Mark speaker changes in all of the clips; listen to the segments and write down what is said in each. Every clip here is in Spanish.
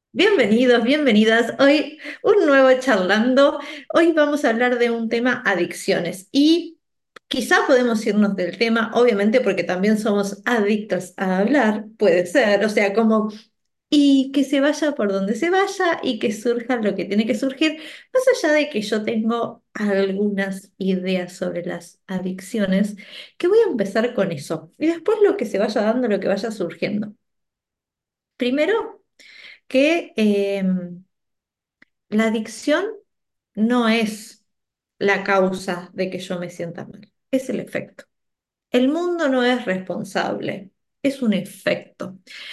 Speaker 1: Bienvenidos, bienvenidas. Hoy un nuevo charlando. Hoy vamos a hablar de un tema adicciones y quizá podemos irnos del tema, obviamente porque también somos adictos a hablar, puede ser, o sea, como y que se vaya por donde se vaya y que surja lo que tiene que surgir, más allá de que yo tengo algunas ideas sobre las adicciones, que voy a empezar con eso y después lo que se vaya dando, lo que vaya surgiendo. Primero que la adicción no es la causa de que yo me sienta mal, es el efecto. El mundo no es responsable, es un efecto.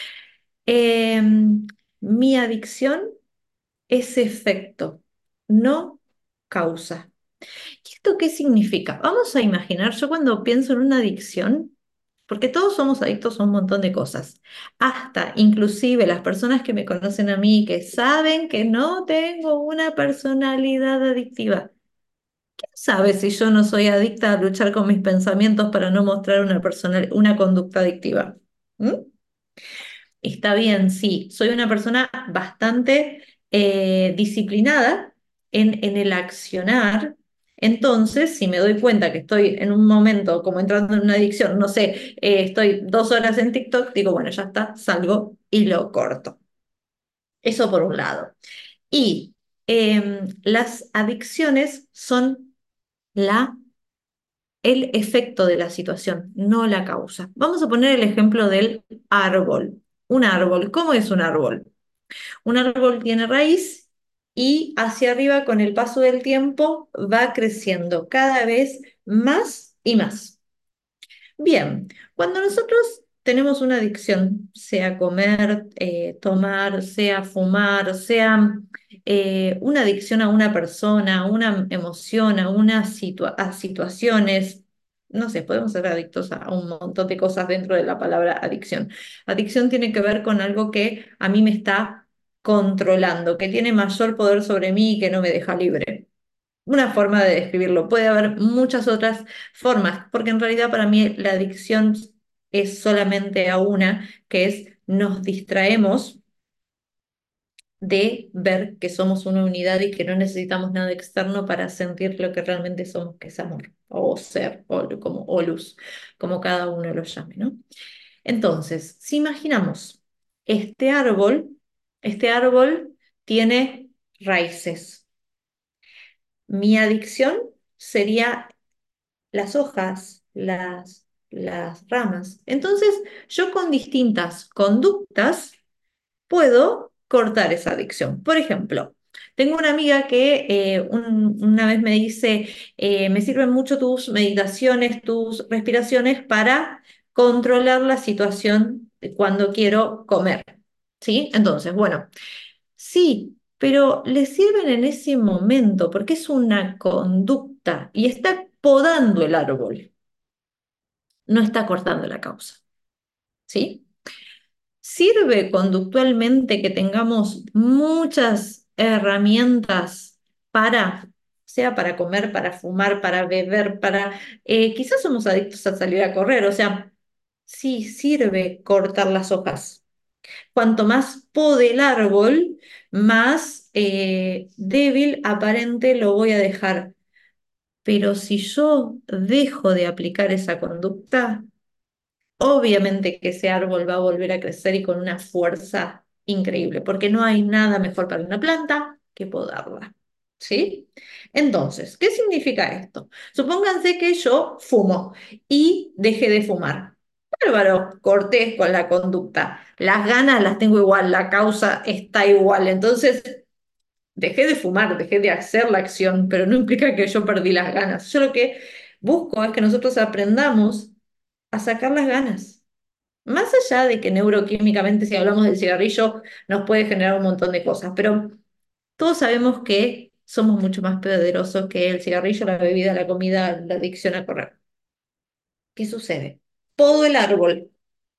Speaker 1: Mi adicción es efecto, no causa. ¿Y esto qué significa? Vamos a imaginar, yo cuando pienso en una adicción, porque todos somos adictos a un montón de cosas, hasta inclusive las personas que me conocen a mí, que saben que no tengo una personalidad adictiva. ¿Quién sabe si yo no soy adicta a luchar con mis pensamientos para no mostrar una conducta adictiva? ¿Mm? Está bien, sí, soy una persona bastante disciplinada en el accionar. Entonces, si me doy cuenta que estoy en un momento como entrando en una adicción, no sé, estoy 2 horas en TikTok, digo, bueno, ya está, salgo y lo corto. Eso por un lado. Y las adicciones son la el efecto de la situación, no la causa. Vamos a poner el ejemplo del árbol. Un árbol, ¿cómo es un árbol? Un árbol tiene raíz y hacia arriba con el paso del tiempo va creciendo cada vez más y más. Bien, cuando nosotros tenemos una adicción, sea comer, tomar, sea fumar, sea una adicción a una persona, a una emoción, a situaciones, no sé, podemos ser adictos a un montón de cosas dentro de la palabra adicción. Adicción tiene que ver con algo que a mí me está controlando, que tiene mayor poder sobre mí y que no me deja libre. Una forma de describirlo. Puede haber muchas otras formas, porque en realidad para mí la adicción es solamente a una, que es nos distraemos de ver que somos una unidad y que no necesitamos nada externo para sentir lo que realmente somos, que es amor, o ser, o luz, como cada uno lo llame, ¿no? Entonces, si imaginamos este árbol tiene raíces. Mi adicción sería las hojas, las ramas. Entonces, yo con distintas conductas puedo cortar esa adicción. Por ejemplo, tengo una amiga que una vez me dice, me sirven mucho tus meditaciones, tus respiraciones para controlar la situación de cuando quiero comer. ¿Sí? Entonces, bueno, sí, pero le sirven en ese momento porque es una conducta y está podando el árbol, no está cortando la causa. ¿Sí? ¿Sirve conductualmente que tengamos muchas herramientas sea para comer, para fumar, para beber, quizás somos adictos a salir a correr, o sea, sí sirve cortar las hojas. Cuanto más pode el árbol, más débil aparente lo voy a dejar. Pero si yo dejo de aplicar esa conducta, obviamente que ese árbol va a volver a crecer y con una fuerza increíble, porque no hay nada mejor para una planta que podarla. ¿Sí? Entonces, ¿qué significa esto? Supónganse que yo fumo y dejé de fumar. Bárbaro, corté con la conducta. Las ganas las tengo igual, la causa está igual. Entonces, dejé de fumar, dejé de hacer la acción, pero no implica que yo perdí las ganas. Yo lo que busco es que nosotros aprendamos a sacar las ganas. Más allá de que neuroquímicamente, si hablamos del cigarrillo, nos puede generar un montón de cosas, pero todos sabemos que somos mucho más poderosos que el cigarrillo, la bebida, la comida, la adicción a correr. ¿Qué sucede? Todo el árbol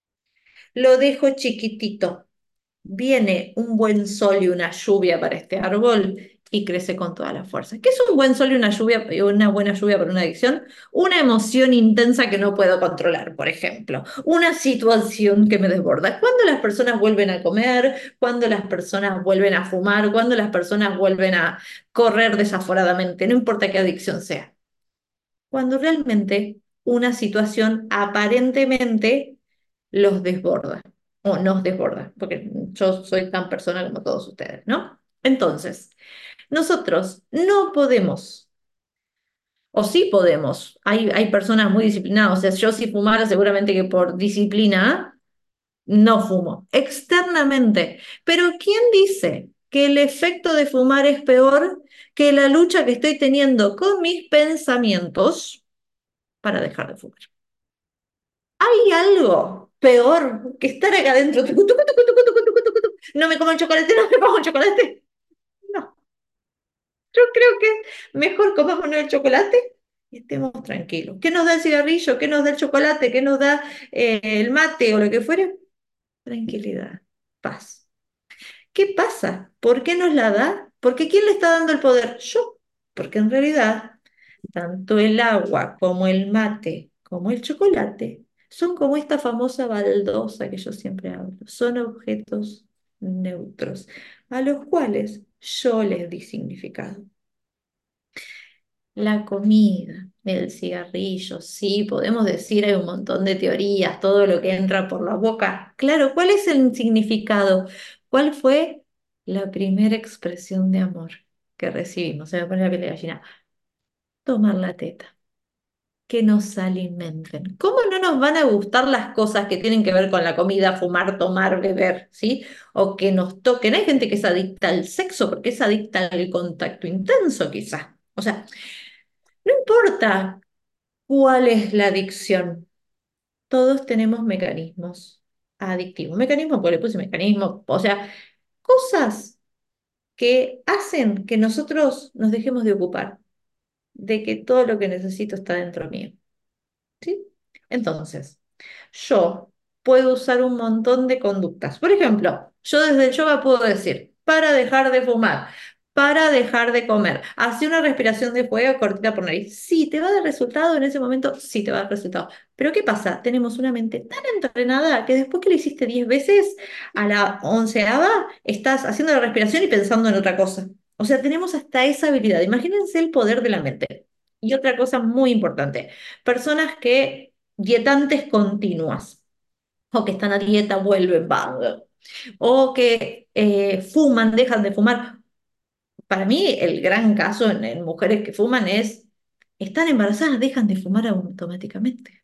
Speaker 1: lo dejo chiquitito. Viene un buen sol y una lluvia para este árbol y crece con toda la fuerza. ¿Qué es un buen sol y una buena lluvia para una adicción? Una emoción intensa que no puedo controlar, por ejemplo. Una situación que me desborda. Cuando las personas vuelven a comer, cuando las personas vuelven a fumar, cuando las personas vuelven a correr desaforadamente, no importa qué adicción sea. Cuando realmente una situación aparentemente los desborda o nos desborda, porque yo soy tan persona como todos ustedes, ¿no? Entonces, nosotros no podemos, o sí podemos, hay personas muy disciplinadas, o sea, yo si fumara seguramente que por disciplina no fumo, externamente, pero ¿quién dice que el efecto de fumar es peor que la lucha que estoy teniendo con mis pensamientos para dejar de fumar? ¿Hay algo peor que estar acá adentro? Tucu, tucu, tucu, tucu, tucu, tucu, tucu, tucu? No me como el chocolate, no me como el chocolate. No. Yo creo que mejor comámonos el chocolate y estemos tranquilos. ¿Qué nos da el cigarrillo? ¿Qué nos da el chocolate? ¿Qué nos da el mate o lo que fuere? Tranquilidad, paz. ¿Qué pasa? ¿Por qué nos la da? Porque ¿quién le está dando el poder? Yo. Porque en realidad, tanto el agua como el mate, como el chocolate, son como esta famosa baldosa que yo siempre hablo. Son objetos neutros, a los cuales yo les di significado. La comida, el cigarrillo, sí, podemos decir, hay un montón de teorías, todo lo que entra por la boca. Claro, ¿cuál es el significado? ¿Cuál fue la primera expresión de amor que recibimos? Se me pone la piel de gallina. Tomar la teta, que nos alimenten. ¿Cómo no nos van a gustar las cosas que tienen que ver con la comida, fumar, tomar, beber, ¿sí? O que nos toquen. Hay gente que es adicta al sexo porque es adicta al contacto intenso, quizás. O sea, no importa cuál es la adicción. Todos tenemos mecanismos adictivos. Mecanismos, pues le puse mecanismo, o sea, cosas que hacen que nosotros nos dejemos de ocupar, de que todo lo que necesito está dentro mío. ¿Sí? Entonces, yo puedo usar un montón de conductas. Por ejemplo, yo desde el yoga puedo decir, para dejar de fumar, para dejar de comer, hace una respiración de fuego cortita por nariz. Sí, te va a dar resultado en ese momento, sí te va a dar resultado. Pero ¿qué pasa? Tenemos una mente tan entrenada que después que lo hiciste 10 veces, a la onceava estás haciendo la respiración y pensando en otra cosa. O sea, tenemos hasta esa habilidad. Imagínense el poder de la mente. Y otra cosa muy importante, personas que dietantes continuas, o que están a dieta, vuelven, van, o que fuman, dejan de fumar. Para mí, el gran caso en mujeres que fuman es, están embarazadas, dejan de fumar automáticamente.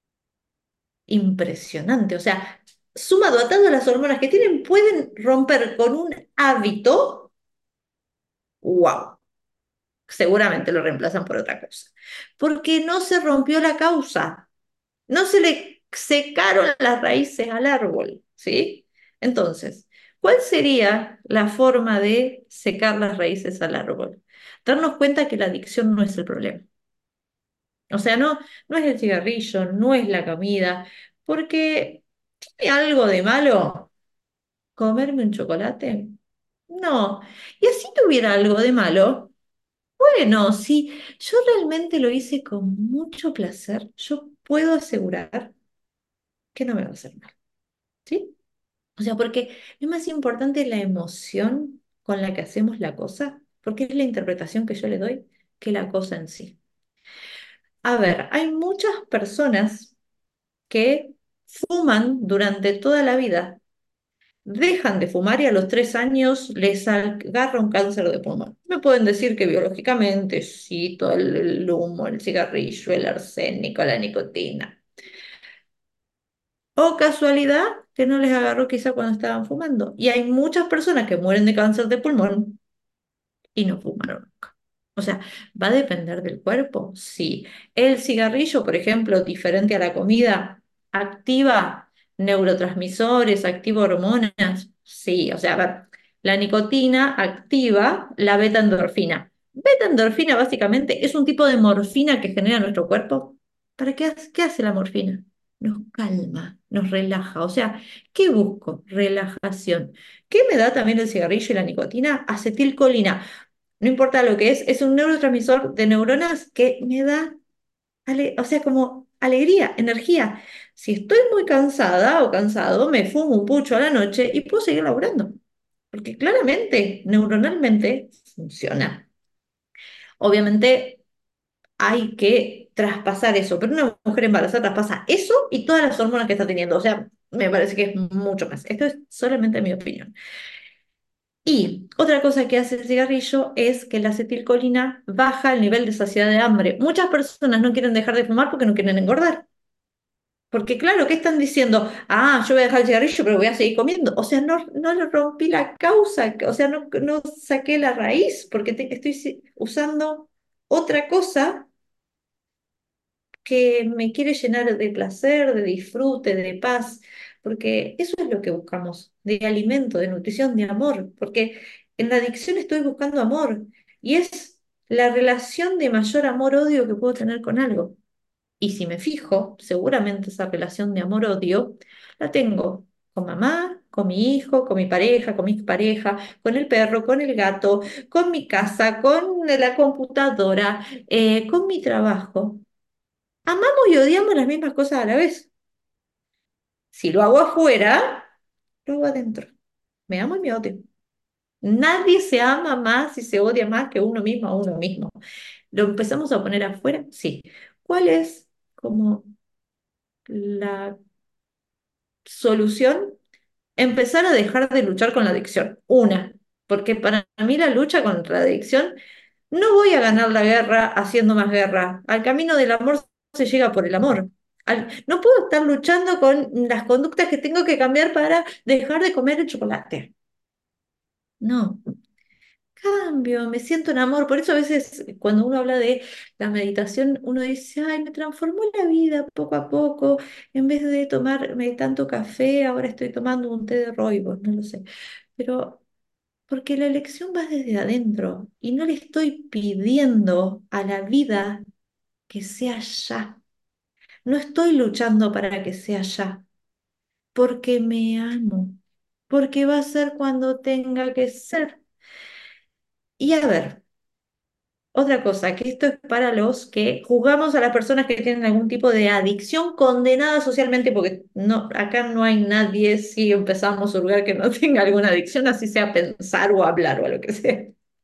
Speaker 1: Impresionante. O sea, sumado a todas las hormonas que tienen, pueden romper con un hábito, wow, seguramente lo reemplazan por otra cosa. Porque no se rompió la causa. No se le secaron las raíces al árbol, ¿sí? Entonces, ¿cuál sería la forma de secar las raíces al árbol? Darnos cuenta que la adicción no es el problema. O sea, no es el cigarrillo, no es la comida, porque ¿tiene algo de malo comerme un chocolate? No. Y así tuviera algo de malo, bueno, si yo realmente lo hice con mucho placer, yo puedo asegurar que no me va a hacer mal. ¿Sí? O sea, porque es más importante la emoción con la que hacemos la cosa, porque es la interpretación que yo le doy, que la cosa en sí. A ver, hay muchas personas que fuman durante toda la vida, dejan de fumar y a los 3 años les agarra un cáncer de pulmón. Me pueden decir que biológicamente, sí, todo el humo, el cigarrillo, el arsénico, la nicotina. O casualidad que no les agarró quizá cuando estaban fumando. Y hay muchas personas que mueren de cáncer de pulmón y no fumaron nunca. O sea, ¿va a depender del cuerpo? Sí. El cigarrillo, por ejemplo, diferente a la comida, activa neurotransmisores, activa hormonas. Sí, o sea, a ver, la nicotina activa la beta-endorfina. Beta-endorfina básicamente es un tipo de morfina que genera nuestro cuerpo. ¿Para qué hace la morfina? Nos calma, nos relaja. O sea, ¿qué busco? Relajación. ¿Qué me da también el cigarrillo y la nicotina? Acetilcolina. no importa lo que es un neurotransmisor de neuronas que me da, o sea, como alegría, energía. Si estoy muy cansada o cansado, me fumo un pucho a la noche y puedo seguir laburando, porque claramente, neuronalmente, funciona. Obviamente hay que traspasar eso, pero una mujer embarazada traspasa eso y todas las hormonas que está teniendo. O sea, me parece que es mucho más. Esto es solamente mi opinión. Y otra cosa que hace el cigarrillo es que la acetilcolina baja el nivel de saciedad de hambre. Muchas personas no quieren dejar de fumar porque no quieren engordar. Porque claro, ¿qué están diciendo? Ah, yo voy a dejar el cigarrillo, pero voy a seguir comiendo. O sea, no le rompí la causa, o sea, no saqué la raíz, porque estoy usando otra cosa que me quiere llenar de placer, de disfrute, de paz, porque eso es lo que buscamos, de alimento, de nutrición, de amor, porque en la adicción estoy buscando amor y es la relación de mayor amor-odio que puedo tener con algo. Y si me fijo, seguramente esa relación de amor-odio la tengo con mamá, con mi hijo, con mi pareja, con mi pareja, con el perro, con el gato, con mi casa, con la computadora, con mi trabajo. Amamos y odiamos las mismas cosas a la vez. Si lo hago afuera, lo hago adentro. Me amo y me odio. Nadie se ama más y se odia más que uno mismo a uno mismo. ¿Lo empezamos a poner afuera? Sí. ¿Cuál es como la solución? Empezar a dejar de luchar con la adicción. Una, porque para mí la lucha contra la adicción, no voy a ganar la guerra haciendo más guerra. Al camino del amor se llega por el amor. No puedo estar luchando con las conductas que tengo que cambiar para dejar de comer el chocolate. No, cambio, me siento en amor. Por eso a veces cuando uno habla de la meditación, uno dice, ay, me transformó la vida poco a poco. En vez de tomarme tanto café, ahora estoy tomando un té de rooibos, no lo sé. Pero porque la elección va desde adentro y no le estoy pidiendo a la vida que sea ya. No estoy luchando para que sea ya, porque me amo, porque va a ser cuando tenga que ser. Y a ver, otra cosa, que esto es para los que juzgamos a las personas que tienen algún tipo de adicción condenada socialmente, porque no, acá no hay nadie, si empezamos a juzgar que no tenga alguna adicción, así sea pensar o hablar o a lo que sea.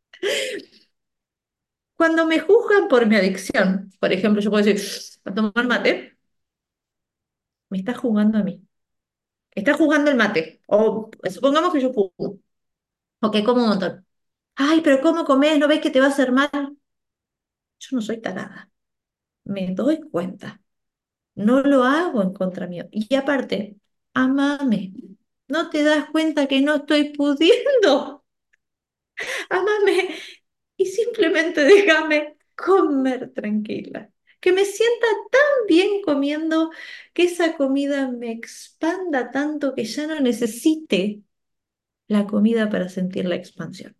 Speaker 1: Cuando me juzgan por mi adicción, por ejemplo, yo puedo decir, a tomar mate, me está jugando a mí. Está jugando el mate. O supongamos que yo fumo, o que como un montón. Ay, pero ¿cómo comes? ¿No ves que te va a hacer mal? Yo no soy tarada. Me doy cuenta. No lo hago en contra mío. Y aparte, amame. ¿No te das cuenta que no estoy pudiendo? Amame. Y simplemente déjame comer tranquila. Que me sienta tan bien comiendo que esa comida me expanda tanto que ya no necesite la comida para sentir la expansión.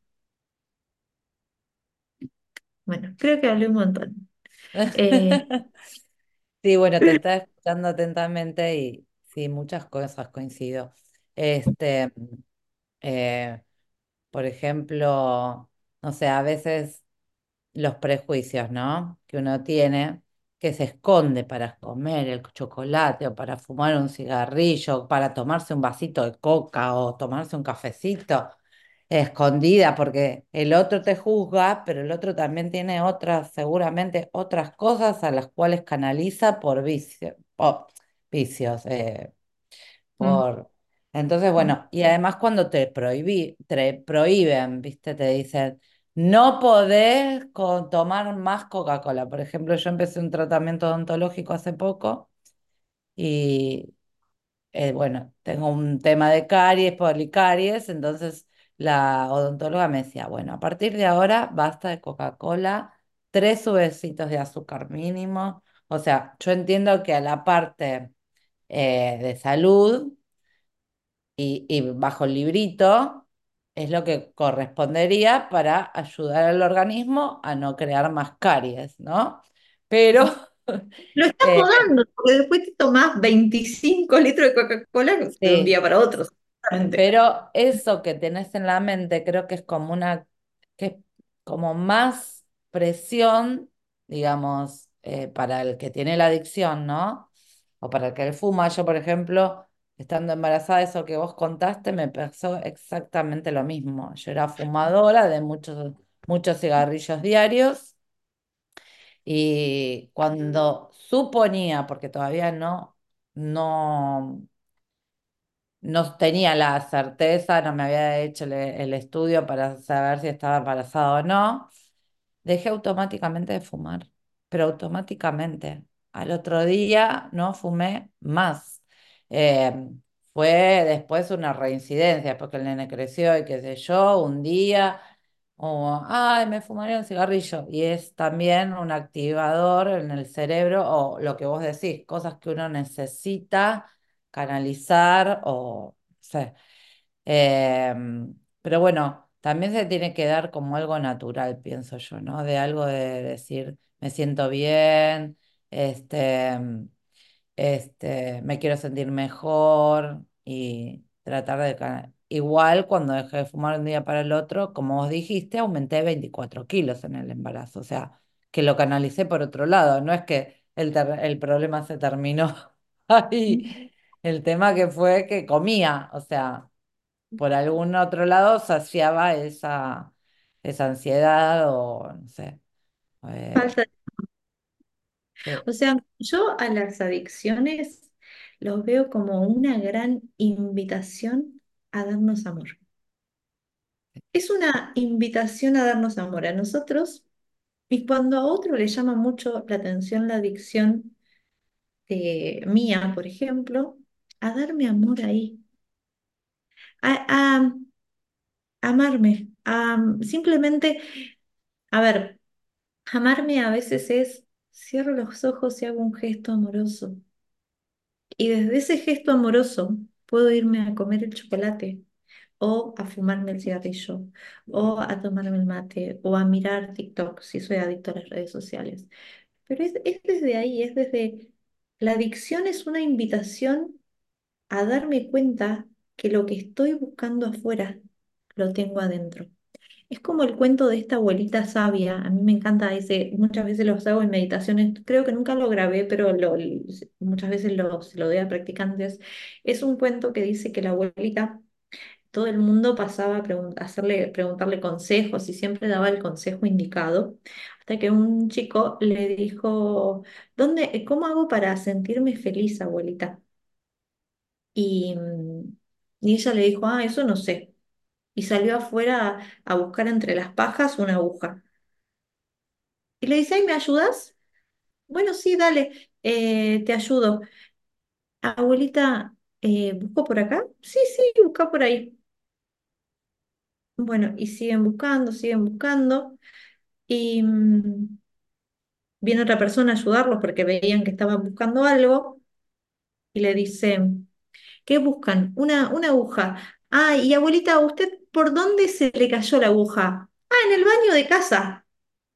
Speaker 1: Bueno, creo que hablé un montón. Eh,
Speaker 2: Sí, bueno, te estaba escuchando atentamente y sí, muchas cosas coincido. Este, eh, por ejemplo, no sé, a veces los prejuicios, ¿no? Que uno tiene, que se esconde para comer el chocolate o para fumar un cigarrillo, para tomarse un vasito de coca o tomarse un cafecito, escondida, porque el otro te juzga, pero el otro también tiene otras, seguramente otras cosas a las cuales canaliza por vicios.
Speaker 1: mm,
Speaker 2: Por... Entonces,
Speaker 1: mm,
Speaker 2: bueno, y además cuando te prohíben, ¿viste? Te dicen, no podés tomar más Coca-Cola. Por ejemplo, yo empecé un tratamiento odontológico hace poco y, bueno, tengo un tema de caries, policaries, entonces la odontóloga me decía, bueno, a partir de ahora basta de Coca-Cola, 3 besitos de azúcar mínimo. O sea, yo entiendo que a la parte de salud y bajo el librito es lo que correspondería para ayudar al organismo a no crear más caries, ¿no? Pero,
Speaker 1: mm. Lo estás
Speaker 2: eh,
Speaker 1: podando, porque después te tomás 25 litros de Coca-Cola de un
Speaker 2: sí,
Speaker 1: día para otro. Seguramente.
Speaker 2: pero eso que tenés en la mente creo que es como una, que como más presión, digamos, para el que tiene la adicción, ¿no? O para el que fuma. Yo, por ejemplo, estando embarazada, eso que vos contaste, me pasó exactamente lo mismo. Yo era fumadora de muchos, muchos cigarrillos diarios y cuando suponía, porque todavía no, no tenía la certeza, no me había hecho el estudio para saber si estaba embarazada o no. Dejé automáticamente de fumar, pero automáticamente. Al otro día no fumé más. Eh, Fue después una reincidencia, porque el nene creció y qué sé yo, un día, o, ay, me fumaría un cigarrillo. Y es también un activador en el cerebro, o lo que vos decís, cosas que uno necesita canalizar, o no sé. Pero bueno, también se tiene que dar como algo natural, pienso yo, ¿no? De algo de decir, me siento bien, este, me quiero sentir mejor y tratar de... Igual cuando dejé de fumar un día para el otro, como vos dijiste, aumenté 24 kilos en el embarazo, o sea, que lo canalicé por otro lado, no es que el problema se terminó ahí, el tema que fue que comía, o sea por algún otro lado saciaba esa ansiedad o no sé. eh,
Speaker 1: Falta.
Speaker 2: sí.
Speaker 1: O sea, yo a las adicciones los veo como una gran invitación a darnos amor. Es una invitación a darnos amor a nosotros y cuando a otro le llama mucho la atención la adicción mía, por ejemplo, a darme amor ahí, a amarme, a simplemente, a ver, amarme a veces es cierro los ojos y hago un gesto amoroso. Y desde ese gesto amoroso puedo irme a comer el chocolate, o a fumarme el cigarrillo, o a tomarme el mate, o a mirar TikTok si soy adicto a las redes sociales. Pero es desde ahí, es desde... La adicción es una invitación a darme cuenta que lo que estoy buscando afuera lo tengo adentro. Es como el cuento de esta abuelita sabia. A mí me encanta ese, muchas veces los hago en meditaciones, creo que nunca lo grabé, pero muchas veces se lo doy a practicantes. Es un cuento que dice que la abuelita, todo el mundo pasaba a preguntarle consejos y siempre daba el consejo indicado, hasta que un chico le dijo, cómo hago para sentirme feliz, abuelita? Y, y ella le dijo, ah, eso no sé. Y salió afuera a buscar entre las pajas una aguja. Y le dice, ay, ¿me ayudas? Bueno, sí, dale, te ayudo. Abuelita, ¿busco por acá? Sí, sí, busca por ahí. Bueno, y siguen buscando. Y viene otra persona a ayudarlos porque veían que estaban buscando algo. Y le dice, ¿qué buscan? Una aguja. Ah, y abuelita, ¿a usted por dónde se le cayó la aguja? Ah, en el baño de casa.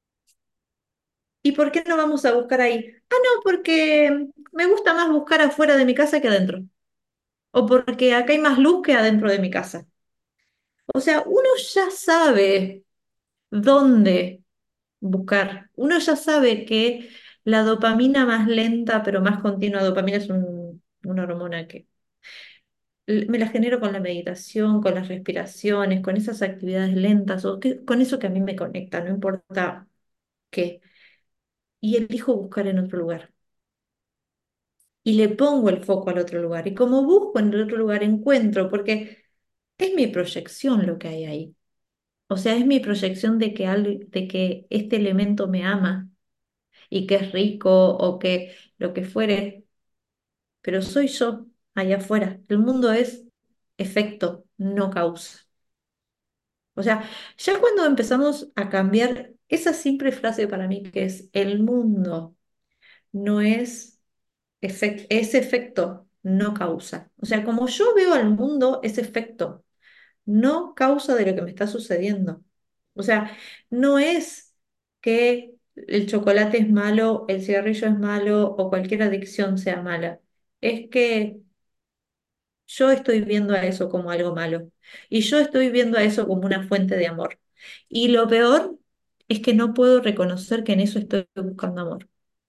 Speaker 1: ¿Y por qué no vamos a buscar ahí? Ah, no, porque me gusta más buscar afuera de mi casa que adentro. O porque acá hay más luz que adentro de mi casa. O sea, uno ya sabe dónde buscar. Uno ya sabe que la dopamina más lenta, pero más continua, dopamina es una hormona que me la genero con la meditación, con las respiraciones, con esas actividades lentas, con eso que a mí me conecta, no importa qué. Y elijo buscar en otro lugar. Y le pongo el foco al otro lugar. Y como busco en el otro lugar, encuentro, porque es mi proyección lo que hay ahí. O sea, es mi proyección de que este elemento me ama y que es rico o que lo que fuere, pero soy yo allá afuera. El mundo es efecto, no causa. O sea, ya cuando empezamos a cambiar esa simple frase para mí que es el mundo no es es efecto, no causa. O sea, como yo veo al mundo, es efecto, no causa de lo que me está sucediendo. O sea, no es que el chocolate es malo, el cigarrillo es malo o cualquier adicción sea mala. Es que yo estoy viendo a eso como algo malo y yo estoy viendo a eso como una fuente de amor. Y lo peor es que no puedo reconocer que en eso estoy buscando amor.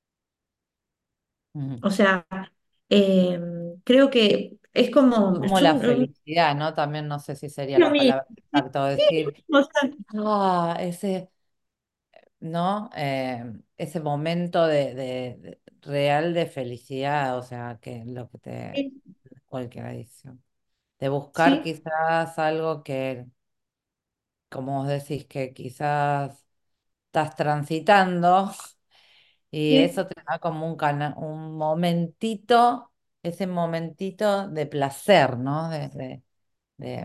Speaker 2: Ujú.
Speaker 1: O sea, eh, creo que es como,
Speaker 2: Como la felicidad, ¿no? También no sé si sería
Speaker 1: lo
Speaker 2: la
Speaker 1: mismo.
Speaker 2: palabra
Speaker 1: Sí,
Speaker 2: exacta, o
Speaker 1: sí,
Speaker 2: decir,
Speaker 1: o sea,
Speaker 2: ese, ¿no? Ese momento de real de felicidad, o sea, que lo que te,
Speaker 1: sí,
Speaker 2: cualquier adicción. De buscar
Speaker 1: sí,
Speaker 2: quizás algo que, como vos decís, que quizás estás transitando y
Speaker 1: sí.
Speaker 2: eso te da como un momentito, ese momentito de placer, ¿no? De,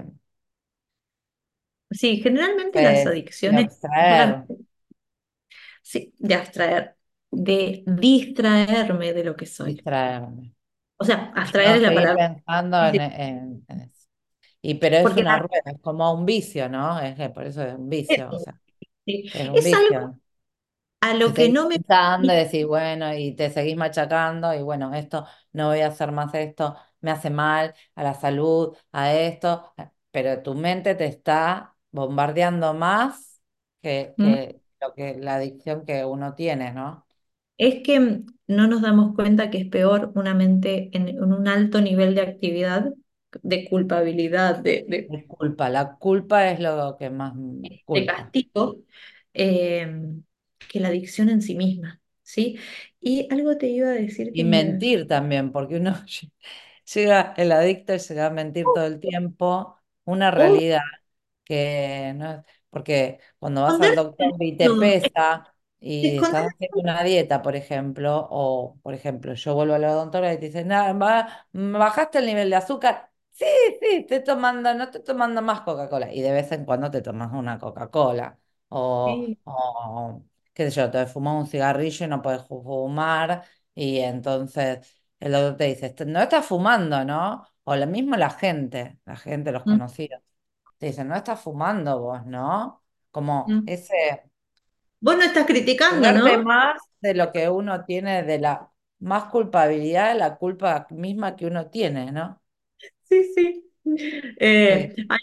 Speaker 1: Sí, generalmente las
Speaker 2: de
Speaker 1: adicciones no las,
Speaker 2: abstraer,
Speaker 1: sí, de abstraer, de distraerme de lo que soy.
Speaker 2: distraerme.
Speaker 1: O sea,
Speaker 2: Y
Speaker 1: abstraer
Speaker 2: no
Speaker 1: es la
Speaker 2: seguir
Speaker 1: palabra.
Speaker 2: pensando en eso. Pero es
Speaker 1: Porque
Speaker 2: una rueda, es como un vicio, ¿no? Es que por eso es un vicio, o sea,
Speaker 1: sí,
Speaker 2: es un
Speaker 1: es algo
Speaker 2: vicio.
Speaker 1: a
Speaker 2: Que
Speaker 1: lo que
Speaker 2: seguís
Speaker 1: no me...
Speaker 2: pensando y decís, bueno, y te seguís machacando, y bueno, esto, no voy a hacer más esto, me hace mal a la salud, a esto, pero tu mente te está bombardeando más
Speaker 1: ¿Mm?
Speaker 2: que lo que la adicción que uno tiene, ¿no?
Speaker 1: Es que no nos damos cuenta que es peor una mente en un alto nivel de actividad, de culpabilidad,
Speaker 2: Es culpa, la culpa es lo que más
Speaker 1: de
Speaker 2: culpa.
Speaker 1: castigo, eh, que la adicción en sí misma, ¿sí? Y algo te iba a decir
Speaker 2: Y
Speaker 1: que me...
Speaker 2: mentir también, porque uno llega, el adicto llega a mentir todo el tiempo, una
Speaker 1: O
Speaker 2: realidad que no, porque cuando vas al
Speaker 1: esconderse
Speaker 2: doctor
Speaker 1: del
Speaker 2: y te
Speaker 1: mundo,
Speaker 2: pesa y estás
Speaker 1: esconderse,
Speaker 2: haciendo una dieta, por ejemplo, o por ejemplo, yo vuelvo a la odontóloga y te dicen, nada, bajaste el nivel de azúcar. Sí, sí, estoy tomando, no estoy tomando más Coca-Cola. Y de vez en cuando te tomas una Coca-Cola.
Speaker 1: sí,
Speaker 2: O qué sé yo, te fumas un cigarrillo y no puedes fumar. Y entonces el doctor te dice, no estás fumando, ¿no? O lo mismo la gente, los
Speaker 1: mm,
Speaker 2: conocidos. Te dicen, no estás fumando vos, ¿no? Como
Speaker 1: mm.
Speaker 2: ese,
Speaker 1: Vos no estás criticando,
Speaker 2: ponerte
Speaker 1: ¿no?
Speaker 2: más de lo que uno tiene, de la más culpabilidad, de la culpa misma que uno tiene, ¿no?
Speaker 1: Sí, sí.
Speaker 2: Sí.
Speaker 1: Ay,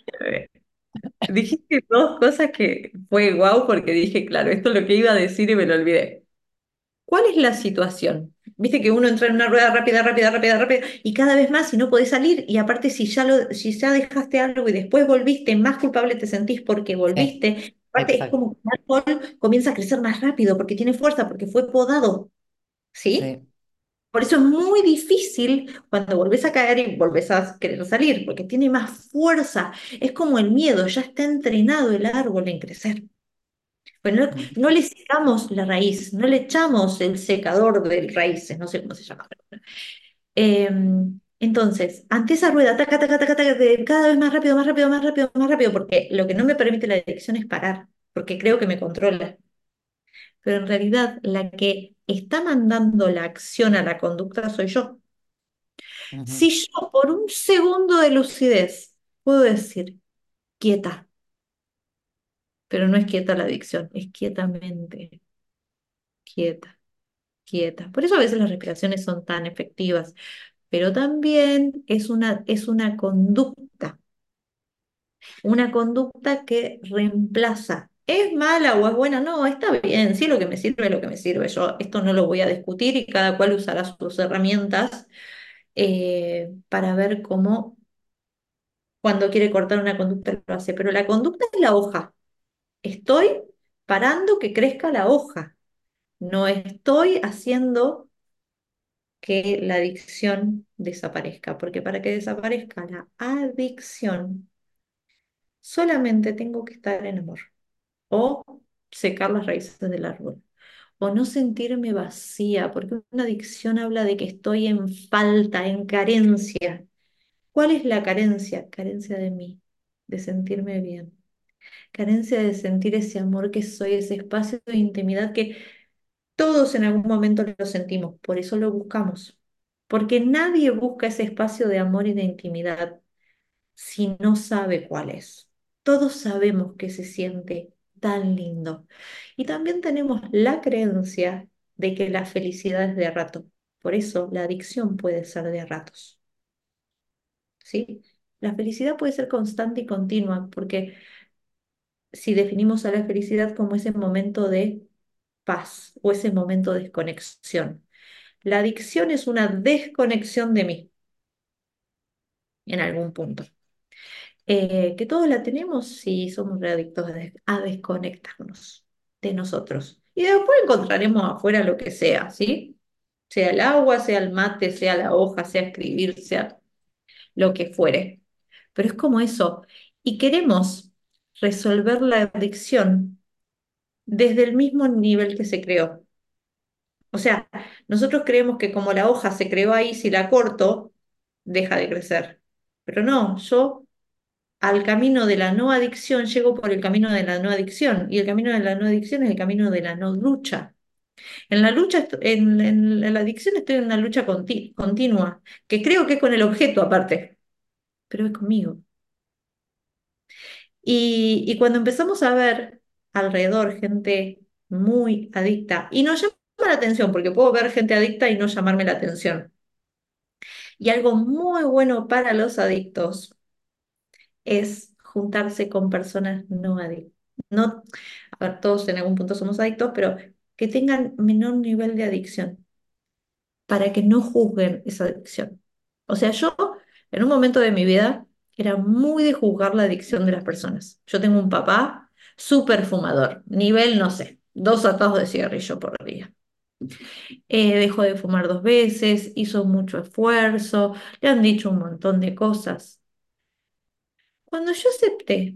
Speaker 1: dijiste dos cosas que fue guau porque dije, claro, esto es lo que iba a decir y me lo olvidé. ¿Cuál es la situación? Viste que uno entra en una rueda rápida, rápida, rápida, rápida y cada vez más y no podés salir y aparte si ya dejaste algo y después volviste, más culpable te sentís porque
Speaker 2: Sí,
Speaker 1: volviste. Aparte es
Speaker 2: exacto.
Speaker 1: como que el árbol comienza a crecer más rápido porque tiene fuerza, porque fue podado, ¿sí?
Speaker 2: Sí.
Speaker 1: Por eso es muy difícil cuando volvés a caer y volvés a querer salir, porque tiene más fuerza. Es como el miedo, ya está entrenado el árbol en crecer. Pues no,
Speaker 2: Mm.
Speaker 1: no le secamos la raíz, no le echamos el secador de raíces, no sé cómo se llama. Eh, entonces, ante esa rueda, taca, taca, taca, taca, de cada vez más rápido, más rápido, más rápido, más rápido, porque lo que no me permite la dirección es parar, porque creo que me controla. Pero en realidad la que está mandando la acción a la conducta soy yo.
Speaker 2: Ujú.
Speaker 1: Si yo por un segundo de lucidez puedo decir quieta, pero no es quieta la adicción, es quietamente, quieta, quieta. Por eso a veces las respiraciones son tan efectivas, pero también es una conducta que reemplaza. ¿Es mala o es buena? No, está bien, sí, lo que me sirve, lo que me sirve. Yo esto no lo voy a discutir y cada cual usará sus herramientas para ver cómo cuando quiere cortar una conducta lo hace, pero la conducta es la hoja. Estoy parando que crezca la hoja. No estoy haciendo que la adicción desaparezca, porque para que desaparezca la adicción, solamente tengo que estar en amor o secar las raíces del árbol o no sentirme vacía, porque una adicción habla de que estoy en falta, en carencia. ¿Cuál es la carencia? Carencia de mí, de sentirme bien. Carencia de sentir ese amor que soy, ese espacio de intimidad que todos en algún momento lo sentimos, por eso lo buscamos. Porque nadie busca ese espacio de amor y de intimidad si no sabe cuál es. Todos sabemos que se siente tan lindo. Y también tenemos la creencia de que la felicidad es de a rato. Por eso la adicción puede ser de a ratos, ¿sí? La felicidad puede ser constante y continua, porque si definimos a la felicidad como ese momento de paz o ese momento de desconexión. La adicción es una desconexión de mí en algún punto. Que todos la tenemos si somos readictos a desconectarnos de nosotros. Y después encontraremos afuera lo que sea, ¿sí? Sea el agua, sea el mate, sea la hoja, sea escribir, sea lo que fuere. Pero es como eso. Y queremos resolver la adicción desde el mismo nivel que se creó. O sea, nosotros creemos que como la hoja se creó ahí, si la corto, deja de crecer. Pero no, yo al camino de la no adicción llego por el camino de la no adicción. Y el camino de la no adicción es el camino de la no lucha. En la lucha, en la adicción estoy en una lucha continua, que creo que es con el objeto aparte, pero es conmigo. Y cuando empezamos a ver alrededor gente muy adicta, y nos llama la atención, porque puedo ver gente adicta y no llamarme la atención. Y algo muy bueno para los adictos es juntarse con personas no adictas. No, a ver, todos en algún punto somos adictos, pero que tengan menor nivel de adicción, para que no juzguen esa adicción. O sea, yo en un momento de mi vida era muy de juzgar la adicción de las personas. Yo tengo un papá súper fumador, nivel, no sé, 2 atados de cigarrillo por día. Dejó de fumar 2 veces, hizo mucho esfuerzo, le han dicho un montón de cosas. Cuando yo acepté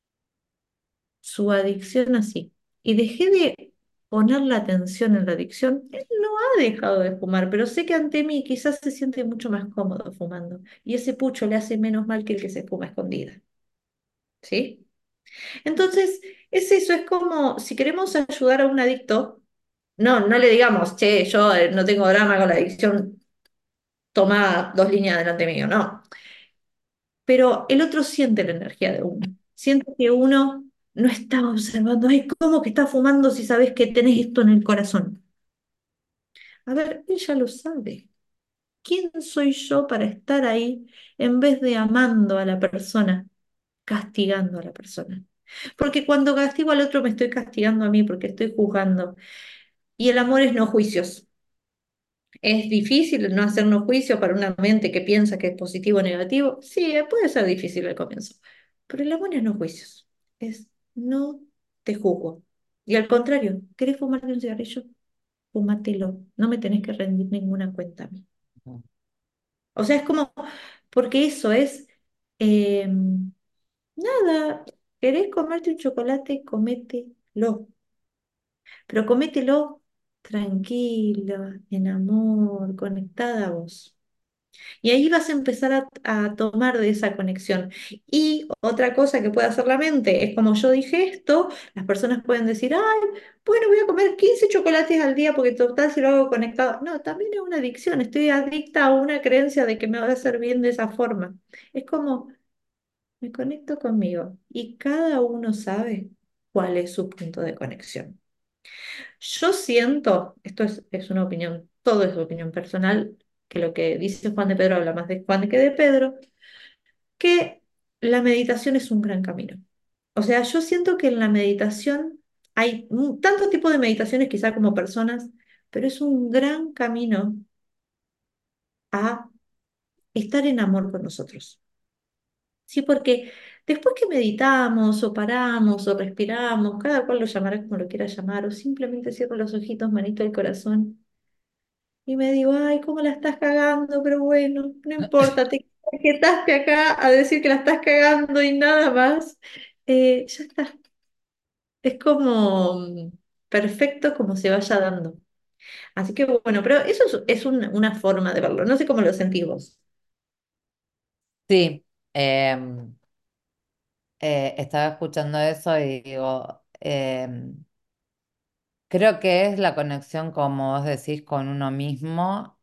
Speaker 1: su adicción así y dejé de poner la atención en la adicción, él no ha dejado de fumar, pero sé que ante mí quizás se siente mucho más cómodo fumando y ese pucho le hace menos mal que el que se fuma a escondida, ¿sí? Entonces, es eso, es como si queremos ayudar a un adicto, no le digamos, che, yo no tengo drama con la adicción, toma 2 líneas delante mío, no. Pero el otro siente la energía de uno, siente que uno no está observando, ay, ¿cómo que estás fumando si sabes que tenés esto en el corazón? A ver, él ya lo sabe. ¿Quién soy yo para estar ahí en vez de amando a la persona, castigando a la persona? Porque cuando castigo al otro me estoy castigando a mí porque estoy juzgando. Y el amor es no juicios. ¿Es difícil no hacernos juicio para una mente que piensa que es positivo o negativo? Sí, puede ser difícil al comienzo, pero el amor es no juicios, es no te juzgo. Y al contrario, ¿querés fumarte un cigarrillo? Fúmatelo, no me tenés que rendir ninguna cuenta a mí. O sea, es como, porque eso es, eh, nada, ¿querés comerte un chocolate? Comételo, pero comételo tranquila, en amor, conectada a vos. Y ahí vas a empezar a tomar de esa conexión. Y otra cosa que puede hacer la mente es como yo dije esto, las personas pueden decir, ay, bueno, voy a comer 15 chocolates al día porque total si lo hago conectado. No, también es una adicción, estoy adicta a una creencia de que me va a hacer bien de esa forma. Es como, me conecto conmigo y cada uno sabe cuál es su punto de conexión. Yo siento, esto es una opinión, todo es opinión personal, que lo que dice Juan de Pedro habla más de Juan que de Pedro, que la meditación es un gran camino. O sea, yo siento que en la meditación hay tantos tipos de meditaciones, quizá como personas, pero es un gran camino a estar en amor con nosotros. Sí, porque después que meditamos o paramos o respiramos, cada cual lo llamará como lo quiera llamar, o simplemente cierro los ojitos, manito al corazón y me digo, ay, ¿cómo la estás cagando? Pero bueno, no importa, te quedaste acá a decir que la estás cagando y nada más. Ya está. Es como perfecto como se vaya dando. Así que bueno, pero eso es una forma de verlo. No sé cómo lo sentís vos.
Speaker 2: Sí, estaba escuchando eso y digo, creo que es la conexión, como vos decís, con uno mismo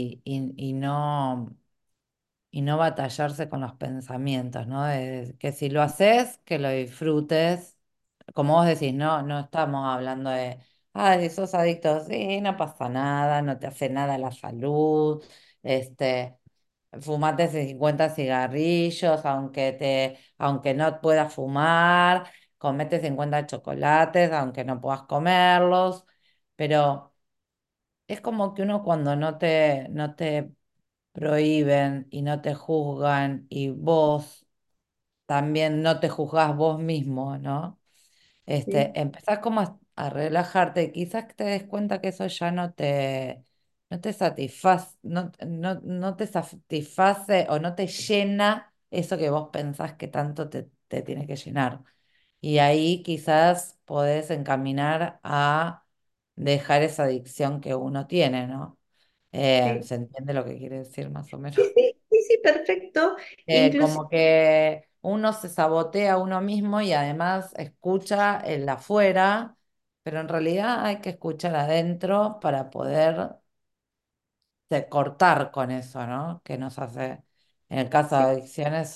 Speaker 2: y no batallarse con los pensamientos, ¿no? Que si lo haces, que lo disfrutes. Como vos decís, no estamos hablando de, si sos adicto, sí, no pasa nada, no te hace nada la salud, este, fumate 50 cigarrillos, aunque no puedas fumar, comete 50 chocolates, aunque no puedas comerlos, pero es como que uno cuando no te prohíben y no te juzgan y vos también no te juzgás vos mismo, ¿no?
Speaker 1: Sí,
Speaker 2: Empezás como a relajarte, quizás te des cuenta que eso ya no te satisface, no te satisface o no te llena eso que vos pensás que tanto te tiene que llenar. Y ahí quizás podés encaminar a dejar esa adicción que uno tiene, ¿no?
Speaker 1: sí,
Speaker 2: ¿Se entiende lo que quiere decir más o menos?
Speaker 1: sí, sí, sí, sí, perfecto. Inclusive,
Speaker 2: Como que uno se sabotea a uno mismo y además escucha el afuera, pero en realidad hay que escuchar adentro para poder cortar con eso, ¿no? Que nos hace, en el caso de
Speaker 1: sí,
Speaker 2: adicciones,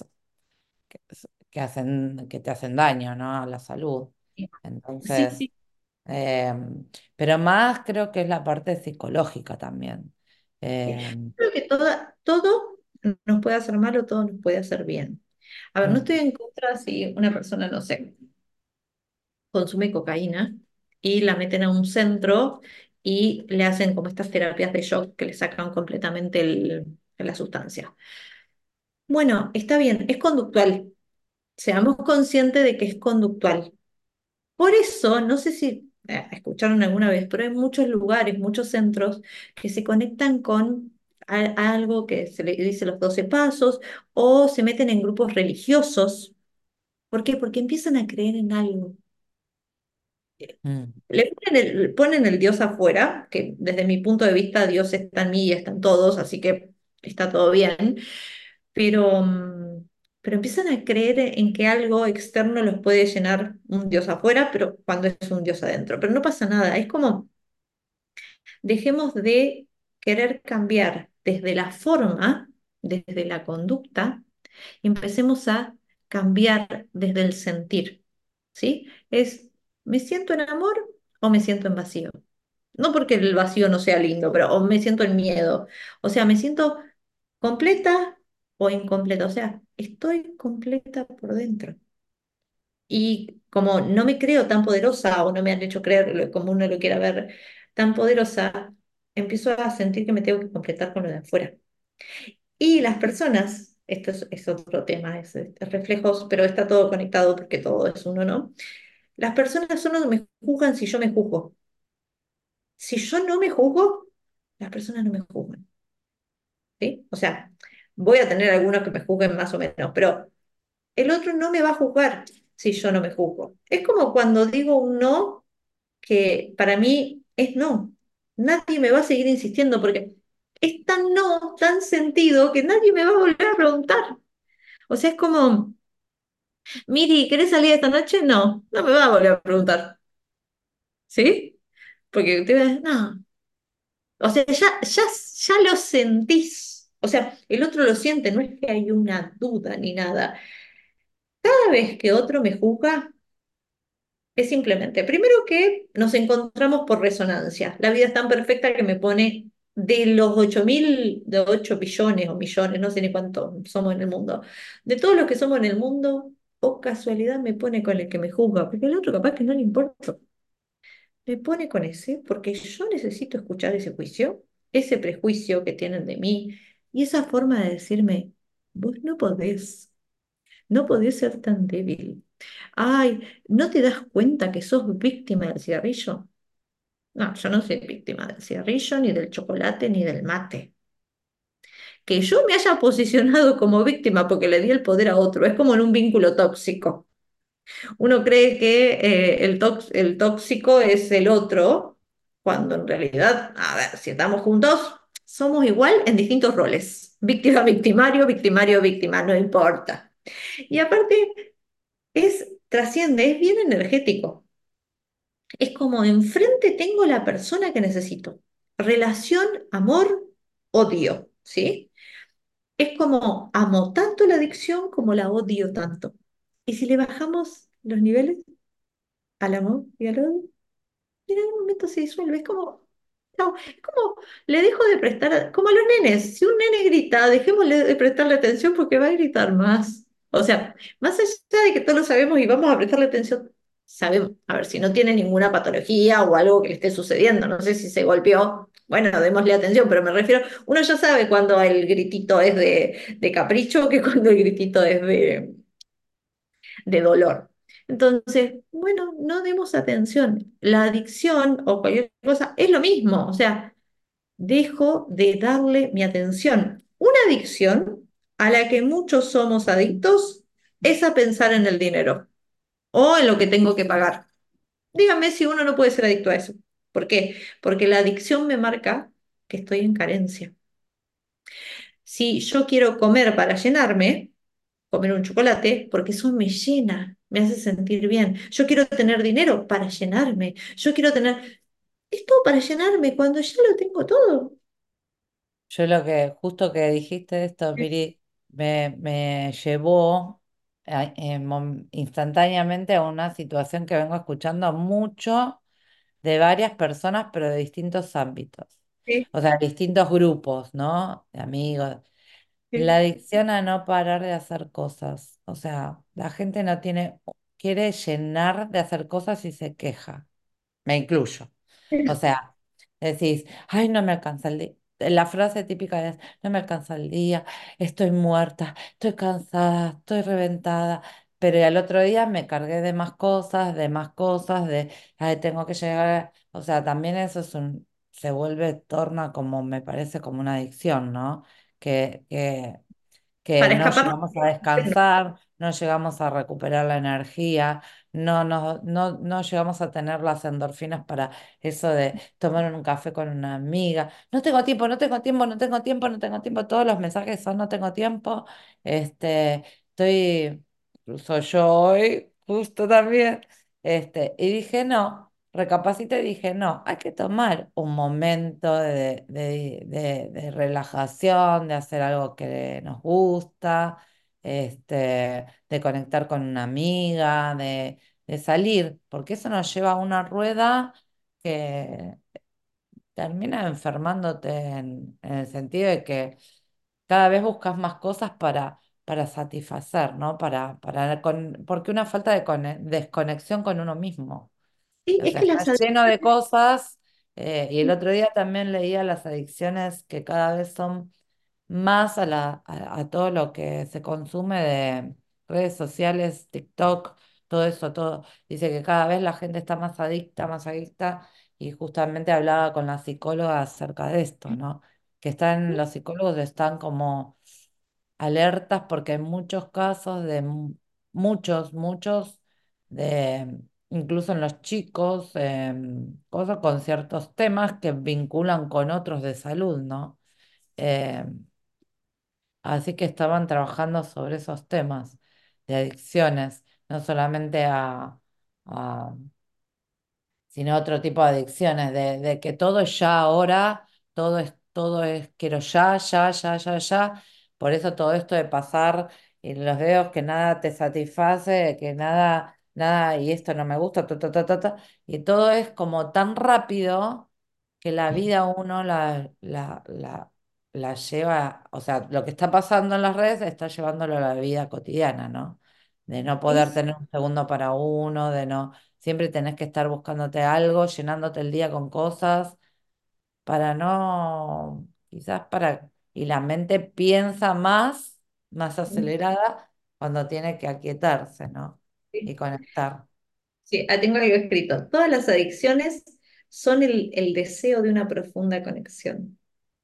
Speaker 2: que te hacen daño, ¿no? A la salud.
Speaker 1: sí,
Speaker 2: Entonces,
Speaker 1: sí.
Speaker 2: eh, pero más creo que es la parte psicológica también.
Speaker 1: Sí.
Speaker 2: Eh,
Speaker 1: Creo que todo nos puede hacer mal o todo nos puede hacer bien. A ver, no estoy
Speaker 2: mm,
Speaker 1: en contra si una persona, no sé, consume cocaína y la meten a un centro y le hacen como estas terapias de shock que le sacan completamente la sustancia. Bueno, está bien, es conductual. Seamos conscientes de que es conductual. Por eso, no sé si escucharon alguna vez, pero hay muchos lugares, muchos centros que se conectan con algo que se le dice los 12 pasos o se meten en grupos religiosos. ¿Por qué? Porque empiezan a creer en algo.
Speaker 2: mm,
Speaker 1: Ponen el Dios afuera, que desde mi punto de vista Dios está en mí y está en todos, así que está todo bien, pero, pero empiezan a creer en que algo externo los puede llenar un Dios afuera, pero cuando es un Dios adentro. Pero no pasa nada, es como dejemos de querer cambiar desde la forma, desde la conducta, y empecemos a cambiar desde el sentir, ¿sí? ¿Me siento en amor o me siento en vacío? No porque el vacío no sea lindo, pero o me siento en miedo. O sea, me siento completa o incompleta. O sea, estoy completa por dentro. Y como no me creo tan poderosa o no me han hecho creer como uno lo quiera ver tan poderosa, empiezo a sentir que me tengo que completar con lo de afuera. Y las personas, esto es otro tema, es reflejos, pero está todo conectado porque todo es uno, ¿no? Las personas solo me juzgan si yo me juzgo. Si yo no me juzgo, las personas no me juzgan, ¿sí? O sea, voy a tener algunos que me juzguen más o menos, pero el otro no me va a juzgar si yo no me juzgo. Es como cuando digo un no, que para mí es no. Nadie me va a seguir insistiendo porque es tan no, tan sentido que nadie me va a volver a preguntar. O sea, es como, Miri, ¿querés salir esta noche? No, no me va a volver a preguntar, ¿sí? Porque te va a decir, no. O sea, ya lo sentís. O sea, el otro lo siente, no es que hay una duda ni nada. Cada vez que otro me juzga, es simplemente, primero que nos encontramos por resonancia. La vida es tan perfecta que me pone de los 8.000, de 8 billones o millones, no sé ni cuántos somos en el mundo, de todos los que somos en el mundo, o casualidad me pone con el que me juzga, porque el otro capaz que no le importa. Me pone con ese porque yo necesito escuchar ese juicio, ese prejuicio que tienen de mí y esa forma de decirme, vos no podés ser tan débil. Ay, ¿no te das cuenta que sos víctima del cigarrillo? No, yo no soy víctima del cigarrillo, ni del chocolate, ni del mate. Que yo me haya posicionado como víctima porque le di el poder a otro, es como en un vínculo tóxico. Uno cree que el tóxico es el otro, cuando en realidad, a ver, si estamos juntos, somos igual en distintos roles. Víctima, victimario, victimario, víctima, no importa. Y aparte, trasciende, es bien energético. Es como enfrente tengo la persona que necesito. Relación, amor, odio, ¿sí? Es como amo tanto la adicción como la odio tanto. Y si le bajamos los niveles al amor y al odio, en algún momento se disuelve. Es como, no, es como, le dejo de prestar, como a los nenes. Si un nene grita, dejémosle de prestarle atención porque va a gritar más. O sea, más allá de que todos lo sabemos y vamos a prestarle atención, Sabemos, a ver, si no tiene ninguna patología o algo que le esté sucediendo, no sé si se golpeó, bueno, démosle atención, pero me refiero, uno ya sabe cuando el gritito es de capricho que cuando el gritito es de dolor. Entonces, bueno, no demos atención. La adicción o cualquier cosa es lo mismo, o sea, dejo de darle mi atención. Una adicción a la que muchos somos adictos es a pensar en el dinero o en lo que tengo que pagar. Dígame si uno no puede ser adicto a eso. ¿Por qué? Porque la adicción me marca que estoy en carencia. Si yo quiero comer para llenarme, comer un chocolate, porque eso me llena, me hace sentir bien. Yo quiero tener dinero para llenarme. Yo quiero tener... Es todo para llenarme cuando ya lo tengo todo.
Speaker 2: Yo lo que, justo que dijiste esto, Miri, me llevó instantáneamente a una situación que vengo escuchando mucho de varias personas, pero de distintos ámbitos.
Speaker 1: Sí,
Speaker 2: O sea, distintos grupos, ¿no? De amigos. La
Speaker 1: sí.
Speaker 2: adicción a no parar de hacer cosas. O sea, la gente no tiene, quiere llenar de hacer cosas y se queja. Me incluyo. O sea, decís, ay, no me alcanza el día. La frase típica es, no me alcanza el día, estoy muerta, estoy cansada, estoy reventada. Pero al otro día me cargué de más cosas, de, ay, tengo que llegar. O sea, también eso es se vuelve, torna como, me parece, como una adicción, ¿no? Que
Speaker 1: Para
Speaker 2: no
Speaker 1: escaparnos.
Speaker 2: llegamos a descansar, no llegamos a recuperar la energía, no llegamos a tener las endorfinas para eso de tomar un café con una amiga. No tengo tiempo, no tengo tiempo, no tengo tiempo, no tengo tiempo. Todos los mensajes son no tengo tiempo. Estoy, incluso yo hoy, justo también, y dije no. Recapacité y dije, no, hay que tomar un momento de relajación, de hacer algo que nos gusta, de conectar con una amiga, de salir, porque eso nos lleva a una rueda que termina enfermándote en el sentido de que cada vez buscas más cosas para satisfacer, ¿no? Porque una falta de desconexión con uno mismo.
Speaker 1: Sí,
Speaker 2: O
Speaker 1: es
Speaker 2: sea,
Speaker 1: que
Speaker 2: está
Speaker 1: las
Speaker 2: lleno de
Speaker 1: adicciones,
Speaker 2: cosas. Y el otro día también leía las adicciones que cada vez son más a todo lo que se consume de redes sociales, TikTok, todo eso, todo. Dice que cada vez la gente está más adicta, y justamente hablaba con la psicóloga acerca de esto, ¿no? Los psicólogos están como alertas porque hay muchos casos de muchos, de incluso en los chicos, cosas con ciertos temas que vinculan con otros de salud, ¿no? Em, Así que estaban trabajando sobre esos temas de adicciones, no solamente sino otro tipo de adicciones, de que todo es ya ahora, todo es quiero ya, ya, ya, ya, ya. Por eso todo esto de pasar en los dedos, que nada te satisface, que nada, y esto no me gusta, y todo es como tan rápido que la vida uno la lleva, o sea, lo que está pasando en las redes está llevándolo a la vida cotidiana, ¿no? De no poder
Speaker 1: es,
Speaker 2: tener un segundo para uno, de no. Siempre tenés que estar buscándote algo, llenándote el día con cosas para no, quizás para, y la mente piensa más acelerada cuando tiene que aquietarse, ¿no? Y
Speaker 1: sí,
Speaker 2: conectar.
Speaker 1: sí, tengo algo escrito. Todas las adicciones son el deseo de una profunda conexión.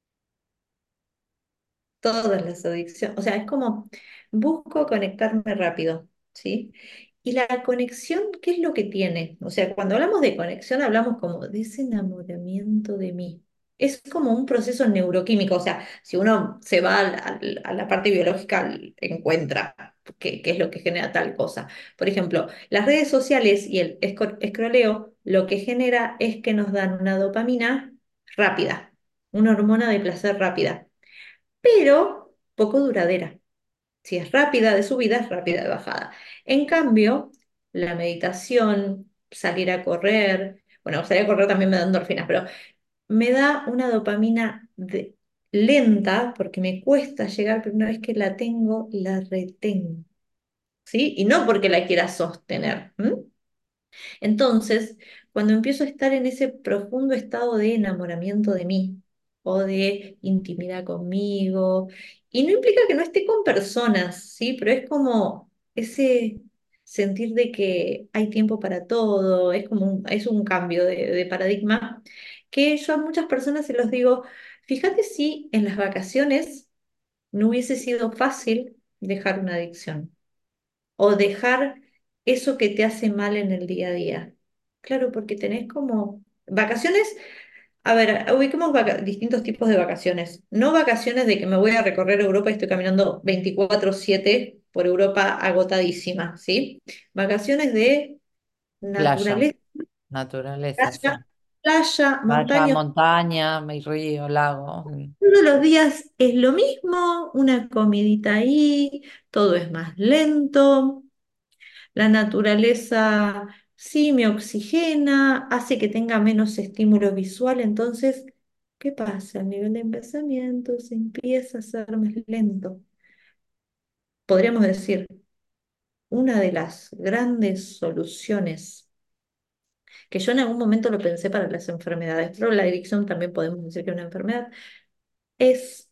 Speaker 1: Todas las adicciones, o sea, es como busco conectarme rápido, ¿sí? Y la conexión, ¿qué es lo que tiene? O sea, cuando hablamos de conexión, hablamos como de ese enamoramiento de mí. Es como un proceso neuroquímico, o sea, si uno se va a la parte biológica, encuentra qué es lo que genera tal cosa. Por ejemplo, las redes sociales y el escroleo, lo que genera es que nos dan una dopamina rápida, una hormona de placer rápida, pero poco duradera. Si es rápida de subida, es rápida de bajada. En cambio, la meditación, salir a correr, bueno, salir a correr también me da endorfinas, pero me da una dopamina lenta porque me cuesta llegar, pero una vez que la tengo, la retengo, ¿sí? Y no porque la quiera sostener. ¿M? Entonces, cuando empiezo a estar en ese profundo estado de enamoramiento de mí o de intimidad conmigo, y no implica que no esté con personas, ¿sí? Pero es como ese sentir de que hay tiempo para todo, es un cambio de paradigma que yo a muchas personas se los digo, fíjate si en las vacaciones no hubiese sido fácil dejar una adicción o dejar eso que te hace mal en el día a día. Claro, porque tenés como vacaciones, a ver, ubiquemos distintos tipos de vacaciones. No vacaciones de que me voy a recorrer Europa y estoy caminando 24/7 por Europa agotadísima, ¿sí? Vacaciones de
Speaker 2: Playa,
Speaker 1: naturaleza,
Speaker 2: naturaleza, sí.
Speaker 1: playa, playa,
Speaker 2: Playa,
Speaker 1: montaña.
Speaker 2: montaña, mi río, lago.
Speaker 1: Todos los días es lo mismo, una comidita ahí, todo es más lento. La naturaleza sí me oxigena, hace que tenga menos estímulo visual, entonces, ¿qué pasa? El nivel de pensamiento se empieza a ser más lento. Podríamos decir, una de las grandes soluciones, que yo en algún momento lo pensé para las enfermedades, pero la adicción también podemos decir que es una enfermedad, es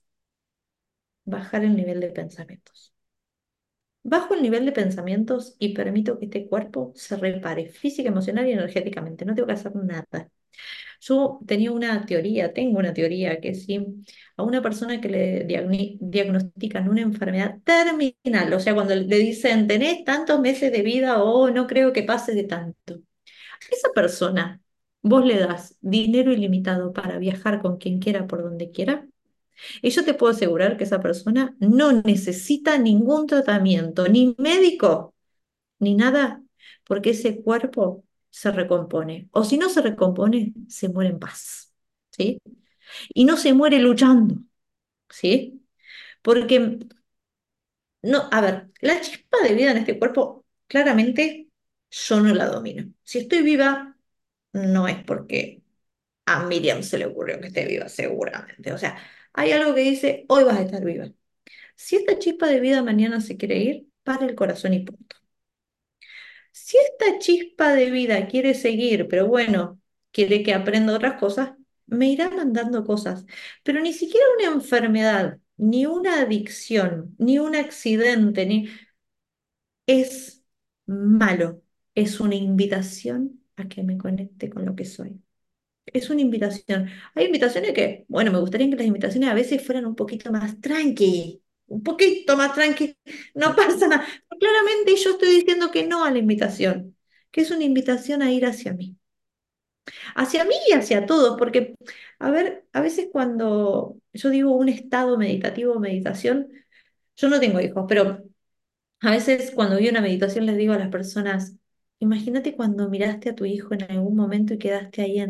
Speaker 1: bajar el nivel de pensamientos. Bajo el nivel de pensamientos y permito que este cuerpo se repare física, emocional y energéticamente. No tengo que hacer nada. Yo tengo una teoría que si a una persona que le diagnostican una enfermedad terminal, o sea, cuando le dicen tenés tantos meses de vida o no creo que pase de tanto, a esa persona vos le das dinero ilimitado para viajar con quien quiera por donde quiera, y yo te puedo asegurar que esa persona no necesita ningún tratamiento, ni médico ni nada, porque ese cuerpo se recompone. O si no se recompone, se muere en paz, ¿sí? Y no se muere luchando, ¿sí? Porque, no, a ver, la chispa de vida en este cuerpo, claramente yo no la domino. Si estoy viva, no es porque a Miriam se le ocurrió que esté viva, seguramente. O sea, hay algo que dice, hoy vas a estar viva. Si esta chispa de vida mañana se quiere ir, para el corazón y punto. Si esta chispa de vida quiere seguir, pero bueno, quiere que aprenda otras cosas, me irá mandando cosas. Pero ni siquiera una enfermedad, ni una adicción, ni un accidente, ni es malo. Es una invitación a que me conecte con lo que soy. Es una invitación. Hay invitaciones que, bueno, me gustaría que las invitaciones a veces fueran un poquito más tranqui, un poquito más tranqui, no pasa nada. Pero claramente yo estoy diciendo que no a la invitación, que es una invitación a ir hacia mí y hacia todos, porque, a ver, a veces cuando yo digo un estado meditativo, meditación, yo no tengo hijos, pero a veces cuando vi una meditación les digo a las personas, imagínate cuando miraste a tu hijo en algún momento y quedaste ahí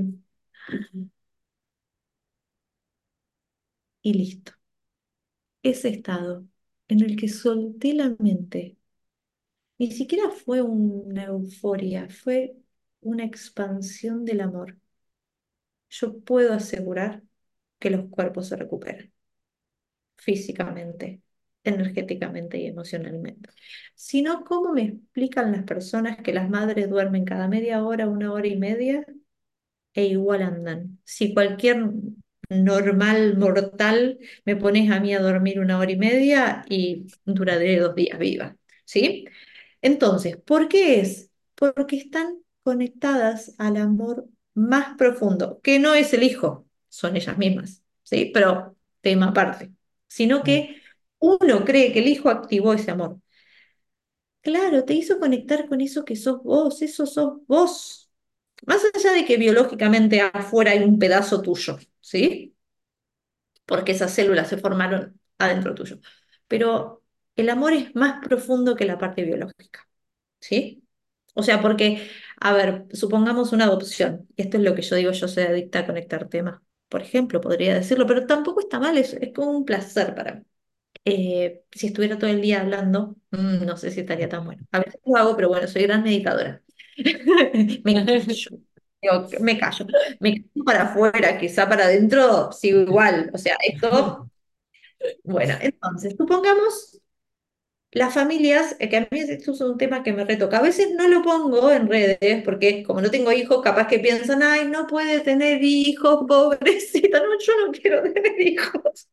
Speaker 1: y listo. Ese estado en el que solté la mente, ni siquiera fue una euforia, fue una expansión del amor. Yo puedo asegurar que los cuerpos se recuperan físicamente, energéticamente y emocionalmente. Si no, ¿cómo me explican las personas que las madres duermen cada media hora, una hora y media e igual andan? Si cualquier normal mortal me pones a mí a dormir una hora y media y duraré 2 días viva, ¿sí? Entonces, ¿por qué es? Porque están conectadas al amor más profundo, que no es el hijo, son ellas mismas, ¿sí? Pero tema aparte, sino
Speaker 2: Mm.
Speaker 1: que uno cree que el hijo activó ese amor. Claro, te hizo conectar con eso que sos vos, eso sos vos. Más allá de que biológicamente afuera hay un pedazo tuyo, ¿sí? Porque esas células se formaron adentro tuyo. Pero el amor es más profundo que la parte biológica, ¿sí? O sea, porque, a ver, supongamos una adopción, y esto es lo que yo digo, yo soy adicta a conectar temas, por ejemplo, podría decirlo, pero tampoco está mal, es como un placer para mí. Si estuviera todo el día hablando, no sé si estaría tan bueno. A veces lo hago, pero bueno, soy gran meditadora. Me callo, me callo, me callo para afuera, quizá para adentro sigo igual. O sea, esto, bueno, entonces, supongamos. las familias, que a mí esto es un tema que me retoca. A veces no lo pongo en redes porque como no tengo hijos, capaz que piensan, ay, no puede tener hijos, pobrecita. No, yo no quiero tener hijos.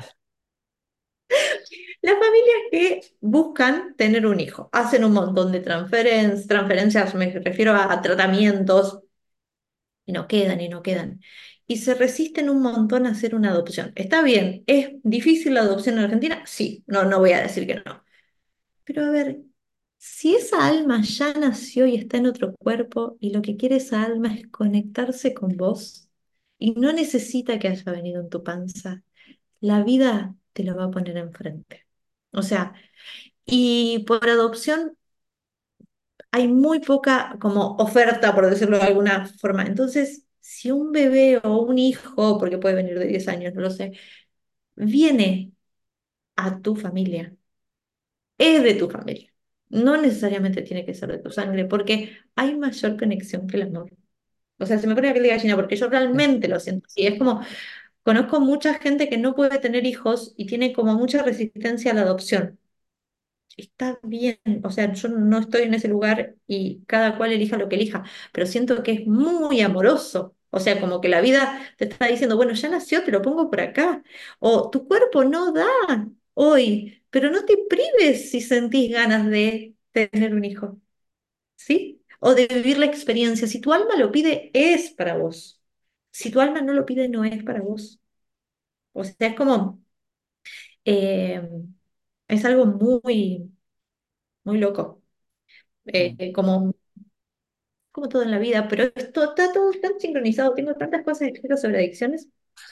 Speaker 1: Las familias que buscan tener un hijo hacen un montón de transferencias, me refiero a tratamientos, y no quedan y no quedan. Y se resisten un montón a hacer una adopción. Está bien, ¿es difícil la adopción en Argentina? Sí, no, no voy a decir que no. Pero a ver, si esa alma ya nació y está en otro cuerpo y lo que quiere esa alma es conectarse con vos y no necesita que haya venido en tu panza, la vida te lo va a poner enfrente. O sea, y por adopción hay muy poca como oferta, por decirlo de alguna forma. Entonces, si un bebé o un hijo, porque puede venir de 10 años, no lo sé, viene a tu familia, es de tu familia. No necesariamente tiene que ser de tu sangre, porque hay mayor conexión que el amor. O sea, se me pone la piel de gallina porque yo realmente lo siento así. Es como, conozco mucha gente que no puede tener hijos y tiene como mucha resistencia a la adopción. Está bien, o sea, yo no estoy en ese lugar y cada cual elija lo que elija, pero siento que es muy amoroso. O sea, como que la vida te está diciendo, bueno, ya nació, te lo pongo por acá. O tu cuerpo no da hoy, pero no te prives si sentís ganas de tener un hijo, ¿sí? O de vivir la experiencia. Si tu alma lo pide, es para vos. Si tu alma no lo pide, no es para vos. O sea, es como, eh, es algo muy, muy loco.
Speaker 2: Sí.
Speaker 1: Como como todo en la vida, pero esto está todo tan sincronizado, tengo tantas cosas escritas sobre adicciones,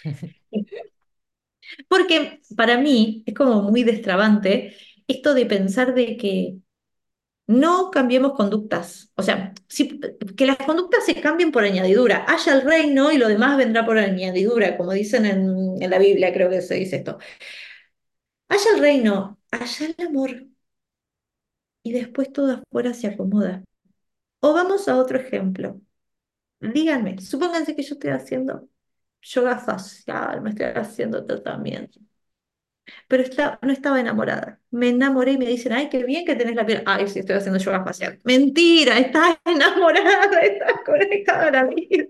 Speaker 1: porque para mí es como muy destrabante esto de pensar de que no cambiemos conductas, o sea, que las conductas se cambien por añadidura, haya el reino y lo demás vendrá por añadidura, como dicen en la Biblia, creo que se dice esto, haya el reino, haya el amor y después todo afuera se acomoda. O vamos a otro ejemplo. Díganme, supónganse que yo estoy haciendo yoga facial, me estoy haciendo tratamiento, pero no estaba enamorada. Me enamoré y me dicen, ay, qué bien que tenés la piel. Ay, sí, estoy haciendo yoga facial. Mentira, estás enamorada, estás conectada a la vida.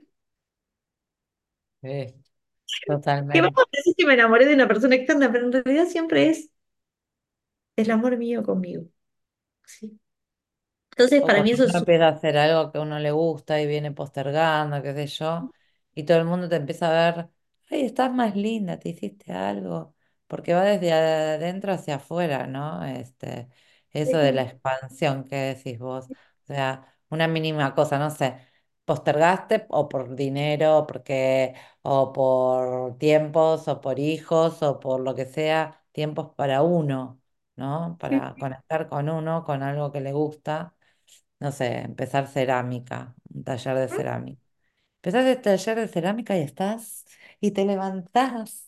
Speaker 2: Sí,
Speaker 1: Que vamos
Speaker 2: totalmente.
Speaker 1: a decir que me enamoré de una persona externa, pero en realidad siempre es el amor mío conmigo. ¿Sí? Entonces,
Speaker 2: O
Speaker 1: para mí
Speaker 2: cuando
Speaker 1: eso es
Speaker 2: uno empieza a hacer algo que a uno le gusta y viene postergando, qué sé yo, y todo el mundo te empieza a ver, ay, estás más linda, te hiciste algo, porque va desde adentro hacia afuera, ¿no? Eso de la
Speaker 1: súper.
Speaker 2: expansión que decís vos. O sea, una mínima cosa, no sé, postergaste o por dinero, o por tiempos, o por hijos, o por lo que sea, tiempos para uno, ¿no? Para conectar con uno, con algo que le gusta, no sé, empezar cerámica, un taller de cerámica. Empezás el taller de cerámica y y te levantás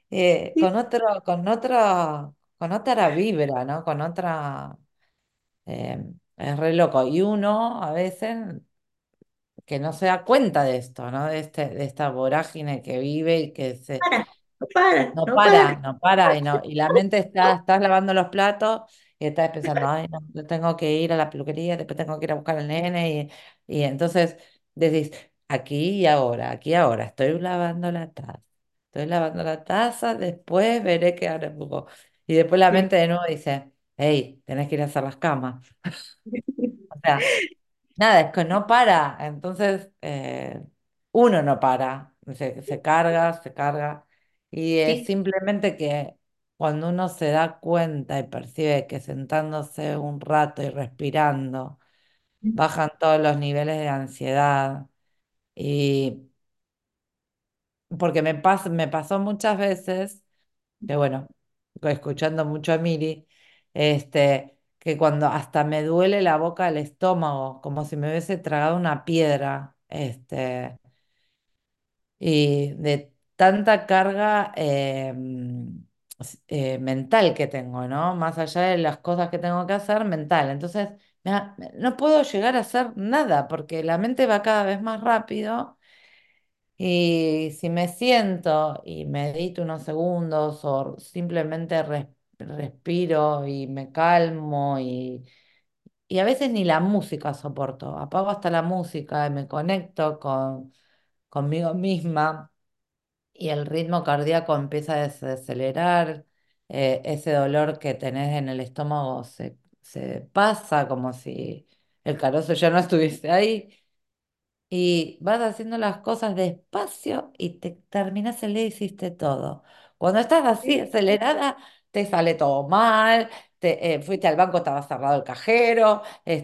Speaker 2: con otra vibra, ¿no? Con otra, es re loco. Y uno a veces que no se da cuenta de esto, ¿no? De esta vorágine que vive y que se,
Speaker 1: Para, no para,
Speaker 2: no
Speaker 1: no para.
Speaker 2: para, no para, y la mente estás lavando los platos y estás pensando, ay, no, yo tengo que ir a la peluquería, después tengo que ir a buscar al nene, y entonces decís, aquí y ahora, estoy lavando la taza, después veré qué haré. Y después la
Speaker 1: Sí.
Speaker 2: mente de nuevo dice, hey, tenés que ir a hacer las camas. O sea, nada, es que no para. Entonces, uno no para. Se carga, se carga. Y es
Speaker 1: Sí.
Speaker 2: simplemente que cuando uno se da cuenta y percibe que sentándose un rato y respirando, bajan todos los niveles de ansiedad. Y porque me pasó muchas veces que bueno, escuchando mucho a Miri, que cuando hasta me duele la boca del estómago, como si me hubiese tragado una piedra, y de tanta carga mental que tengo, ¿no? Más allá de las cosas que tengo que hacer, mental. Entonces, no puedo llegar a hacer nada porque la mente va cada vez más rápido. Y si me siento y medito unos segundos o simplemente respiro y me calmo y a veces ni la música soporto. Apago hasta la música y me conecto conmigo misma y el ritmo cardíaco empieza a desacelerar. Ese dolor que tenés en el estómago se pasa como si el carozo ya no estuviese ahí. Y vas haciendo las cosas despacio y te terminas el día y hiciste todo. Cuando estás así acelerada, te sale todo mal, fuiste al banco, estaba cerrado el cajero,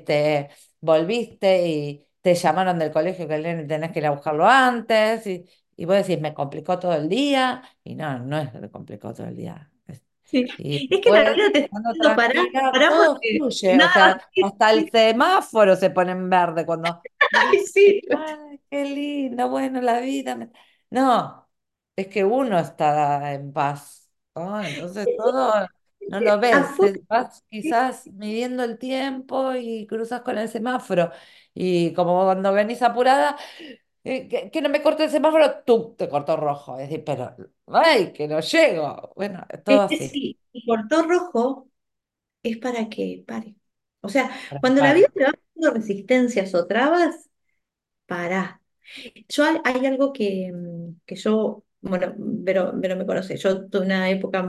Speaker 2: volviste y te llamaron del colegio que el nene tenés que ir a buscarlo antes, y vos decís, me complicó todo el día, y no, no es que me complicó todo el día.
Speaker 1: Sí.
Speaker 2: Y
Speaker 1: Es que la
Speaker 2: después,
Speaker 1: vida te está
Speaker 2: cuando
Speaker 1: diciendo pará,
Speaker 2: tranquila,
Speaker 1: pará
Speaker 2: todo
Speaker 1: porque
Speaker 2: fluye, o
Speaker 1: nada va a
Speaker 2: sea,
Speaker 1: salir.
Speaker 2: hasta el semáforo se pone en verde cuando
Speaker 1: Ay, sí.
Speaker 2: ay, qué lindo, bueno, la vida. No, es que uno está en paz, ¿no? Entonces todo no lo ves,
Speaker 1: Afuera,
Speaker 2: vas quizás midiendo el tiempo y cruzas con el semáforo. Y como cuando venís apurada, que no me corte el semáforo, tú te cortó rojo. Es decir, pero, ay, que no llego. Bueno, es todo
Speaker 1: es que
Speaker 2: así,
Speaker 1: sí, y cortó rojo es para que pare. O sea,
Speaker 2: para que
Speaker 1: cuando la vida
Speaker 2: pare.
Speaker 1: te va poniendo resistencias o trabas, pará. Hay algo que yo, bueno, pero me conoce, yo tuve una época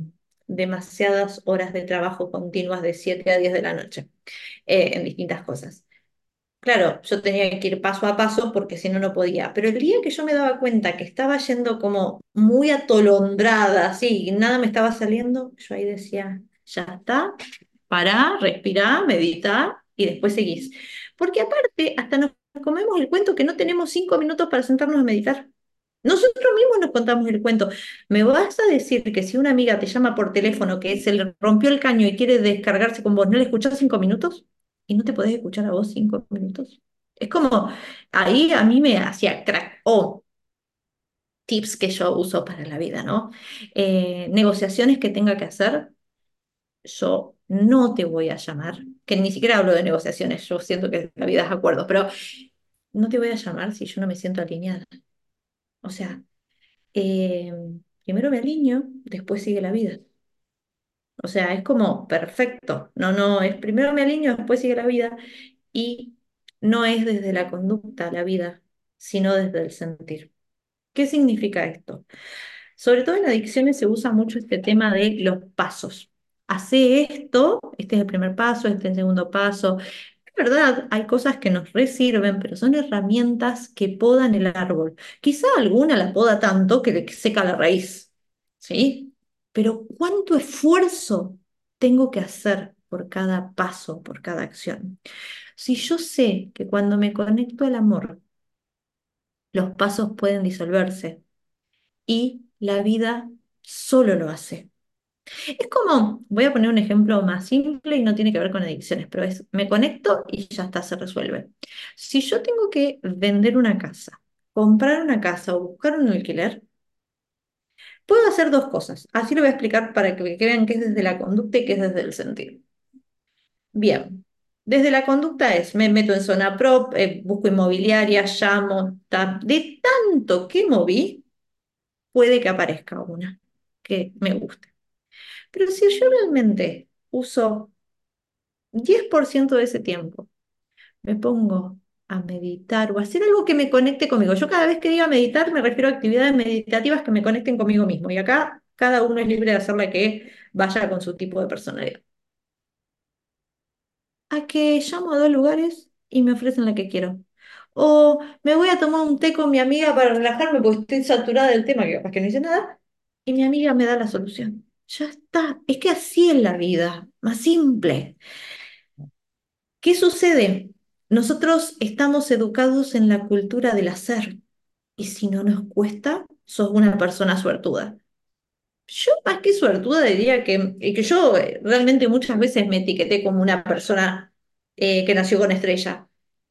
Speaker 1: demasiadas horas de trabajo continuas de 7 a 10 de la noche, en distintas cosas. Claro, yo tenía que ir paso a paso porque si no, no podía. Pero el día que yo me daba cuenta que estaba yendo como muy atolondrada, así, y nada me estaba saliendo, yo ahí decía, ya está, pará, respirá, meditá y después seguís. Porque aparte, hasta nos comemos el cuento que no tenemos 5 minutos para sentarnos a meditar. Nosotros mismos nos contamos el cuento. ¿Me vas a decir que si una amiga te llama por teléfono que se le rompió el caño y quiere descargarse con vos, no le escuchás 5 minutos? ¿Y no te podés escuchar a vos 5 minutos? Es como, ahí a mí me hacía crack. O tips que yo uso para la vida, ¿no? Negociaciones que tenga que hacer, yo no te voy a llamar, que ni siquiera hablo de negociaciones, yo siento que la vida es acuerdos, pero no te voy a llamar si yo no me siento alineada. O sea, eh, primero me alineo, después sigue la vida. O sea, es como perfecto. No, no, es primero me alineo, después sigue la vida. Y no es desde la conducta la vida, sino desde el sentir. ¿Qué significa esto? Sobre todo en adicciones se usa mucho este tema de los pasos. Hace esto, este es el primer paso, este es el segundo paso. Es verdad, hay cosas que nos resirven, pero son herramientas que podan el árbol. Quizá alguna la poda tanto que le seca la raíz, ¿sí? Pero ¿cuánto esfuerzo tengo que hacer por cada paso, por cada acción? Si yo sé que cuando me conecto al amor, los pasos pueden disolverse y la vida solo lo hace. Es como, voy a poner un ejemplo más simple y no tiene que ver con adicciones, pero es, me conecto y ya está, se resuelve. Si yo tengo que vender una casa, comprar una casa o buscar un alquiler, puedo hacer dos cosas. Así lo voy a explicar para que vean qué es desde la conducta y qué es desde el sentido. Bien, desde la conducta es, me meto en zona prop, busco inmobiliaria, llamo, de tanto que moví, puede que aparezca una que me guste. Pero si yo realmente uso 10% de ese tiempo, me pongo a meditar o a hacer algo que me conecte conmigo. Yo cada vez que diga meditar me refiero a actividades meditativas que me conecten conmigo mismo. Y acá cada uno es libre de hacer la que vaya con su tipo de personalidad. A que llamo a dos lugares y me ofrecen la que quiero. O me voy a tomar un té con mi amiga para relajarme porque estoy saturada del tema, que capaz que no hice nada, y mi amiga me da la solución. Ya está. Es que así es la vida, más simple. ¿Qué sucede? Nosotros estamos educados en la cultura del hacer, y si no nos cuesta, sos una persona suertuda. Yo más que suertuda diría que yo realmente muchas veces me etiqueté como una persona que nació con estrella.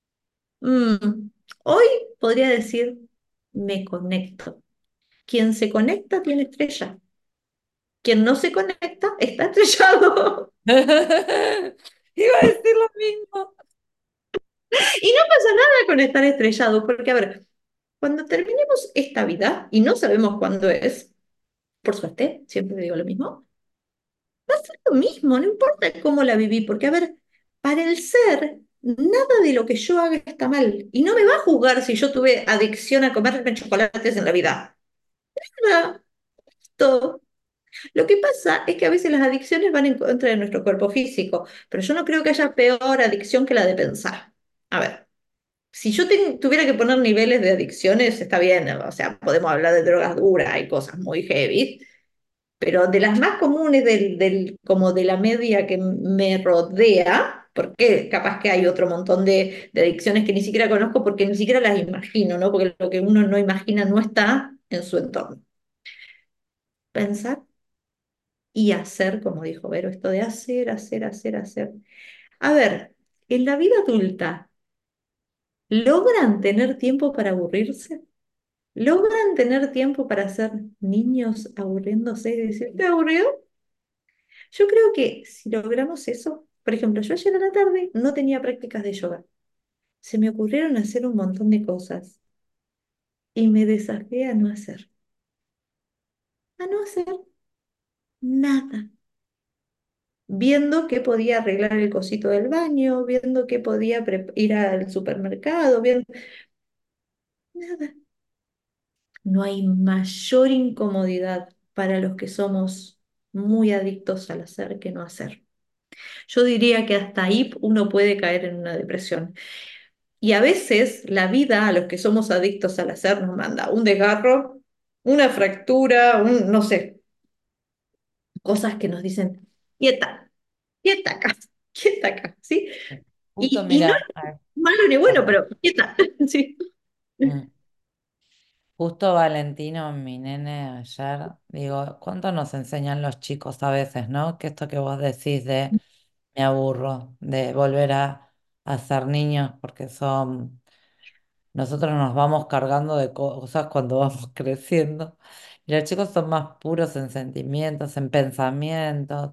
Speaker 1: Hoy podría decir, me conecto. Quien se conecta tiene estrella. Quien no se conecta está estrellado.
Speaker 2: Iba a decir lo mismo.
Speaker 1: Y no pasa nada con estar estrellado, porque a ver, cuando terminemos esta vida, y no sabemos cuándo es, por suerte, siempre digo lo mismo, Lo mismo, no importa cómo la viví, porque a ver, para el ser, nada de lo que yo haga está mal. Y no me va a juzgar si yo tuve adicción a comerme chocolates en la vida. Nada, todo. Lo que pasa es que a veces las adicciones van en contra de nuestro cuerpo físico, pero yo no creo que haya peor adicción que la de pensar. A ver, si yo tuviera que poner niveles de adicciones, está bien, o sea, podemos hablar de drogas duras, hay cosas muy heavy, pero de las más comunes como de la media que me rodea, porque capaz que hay otro montón de adicciones que ni siquiera conozco porque ni siquiera las imagino, ¿no? Porque lo que uno no imagina no está en su entorno. Pensar y hacer, como dijo Vero, esto de hacer, hacer, hacer, hacer. A ver, en la vida adulta, ¿logran tener tiempo para aburrirse? ¿Logran tener tiempo para ser niños aburriéndose y decir, ¿te aburrido? Yo creo que si logramos eso, por ejemplo, yo ayer a la tarde no tenía prácticas de yoga. Se me ocurrieron hacer un montón de cosas y me desafié a no hacer nada. Viendo que podía arreglar el cosito del baño, viendo que podía ir al supermercado, viendo nada. No hay mayor incomodidad para los que somos muy adictos al hacer que no hacer. Yo diría que hasta ahí uno puede caer en una depresión. Y a veces la vida a los que somos adictos al hacer nos manda un desgarro, una fractura, no sé, cosas que nos dicen, quieta, quieta acá, quieta acá, ¿sí?
Speaker 2: Justo,
Speaker 1: Y no
Speaker 2: mira,
Speaker 1: es malo ni bueno,
Speaker 2: perdón.
Speaker 1: pero quieta, ¿sí?
Speaker 2: Mm. Justo Valentino, mi nene, ayer, digo, ¿cuánto nos enseñan los chicos a veces, ¿no? Que esto que vos decís de me aburro, de volver a ser niños, porque son, nosotros nos vamos cargando de cosas cuando vamos creciendo. Y los chicos son más puros en sentimientos, en pensamientos.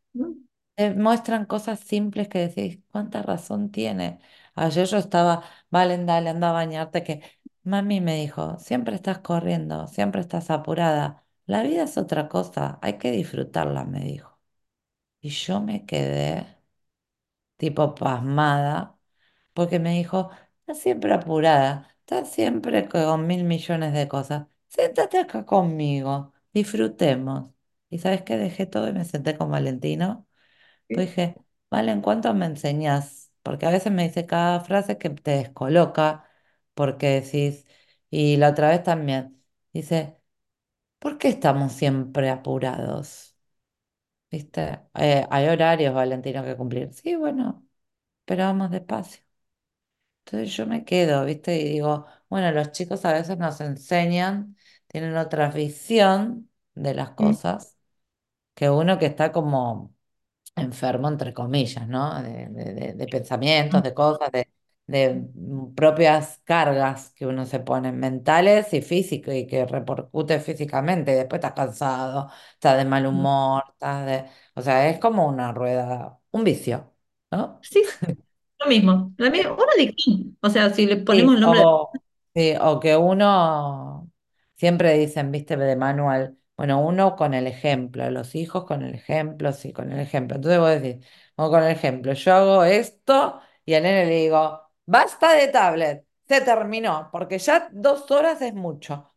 Speaker 2: Muestran cosas simples que decís, ¿cuánta razón tiene? Ayer yo estaba, Valen, dale, anda a bañarte, que mami me dijo, siempre estás corriendo, siempre estás apurada. La vida es otra cosa, hay que disfrutarla, me dijo. Y yo me quedé tipo pasmada, porque me dijo, estás siempre apurada, estás siempre con mil millones de cosas. Siéntate acá conmigo, disfrutemos. ¿Y sabes qué? Dejé todo y me senté con Valentino. Pues dije, vale, ¿en cuánto me enseñas? Porque a veces me dice cada frase que te descoloca, porque decís, y la otra vez también, dice, ¿por qué estamos siempre apurados? ¿Viste? Hay horarios, Valentino, que cumplir. Sí, bueno, pero vamos despacio. Entonces yo me quedo, ¿viste? Y digo, bueno, los chicos a veces nos enseñan, tienen otra visión de las cosas que uno que está como enfermo, entre comillas, ¿no? De pensamientos, de cosas, de propias cargas que uno se pone mentales y físicas y que repercute físicamente. Y después estás cansado, estás de mal humor, o sea, es como una rueda, un vicio, ¿no?
Speaker 1: Sí, lo mismo, una adicción. O sea, si le ponemos
Speaker 2: Sí,
Speaker 1: el nombre
Speaker 2: sí, o que uno, siempre dicen, viste, de manual, bueno, uno con el ejemplo, los hijos con el ejemplo, sí, con el ejemplo. Entonces vos decís, o con el ejemplo, yo hago esto y al nene le digo, basta de tablet, se terminó, porque ya 2 horas es mucho.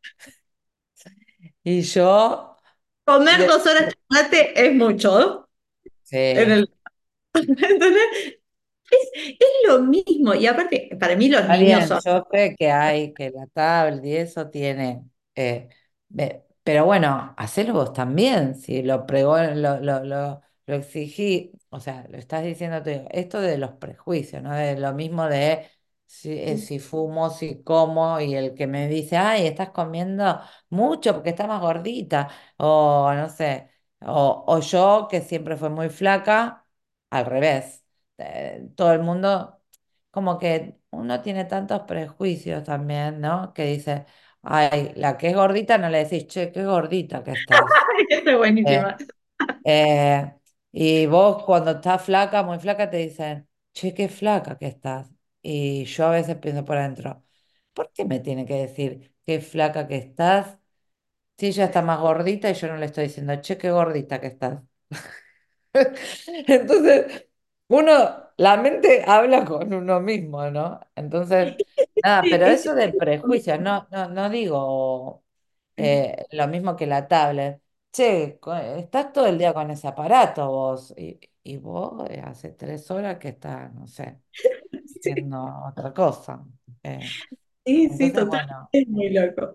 Speaker 2: Y yo,
Speaker 1: comer
Speaker 2: de-
Speaker 1: 2 horas de chocolate es mucho, ¿no? En
Speaker 2: sí.
Speaker 1: el... Entonces, es lo mismo. Y aparte, para mí los
Speaker 2: Está
Speaker 1: niños
Speaker 2: bien,
Speaker 1: son...
Speaker 2: yo sé que hay, que la tablet y eso tiene, pero bueno, hacelo vos también, si lo pregó, lo exigí, o sea, lo estás diciendo tú, esto de los prejuicios, ¿no? De lo mismo de si fumo, si como, y el que me dice, ay, estás comiendo mucho porque estás más gordita, o no sé, o yo que siempre fue muy flaca, al revés, todo el mundo como que uno tiene tantos prejuicios también, ¿no? Que dice, ay, la que es gordita no le decís, che, qué gordita que estás.
Speaker 1: Esta es
Speaker 2: Eh,
Speaker 1: buenísima.
Speaker 2: eh, y vos cuando estás flaca, muy flaca, te dicen, che, qué flaca que estás. Y yo a veces pienso por adentro, ¿por qué me tiene que decir qué flaca que estás si ella está más gordita y yo no le estoy diciendo, che, qué gordita que estás? Entonces, la mente habla con uno mismo, ¿no? Entonces, nada, pero
Speaker 1: Es
Speaker 2: eso de prejuicios, no digo lo mismo que la tablet. Che, estás todo el día con ese aparato vos, y vos hace 3 horas que estás, no sé,
Speaker 1: sí,
Speaker 2: haciendo otra cosa.
Speaker 1: sí, sí,
Speaker 2: Entonces,
Speaker 1: total,
Speaker 2: bueno,
Speaker 1: es muy loco.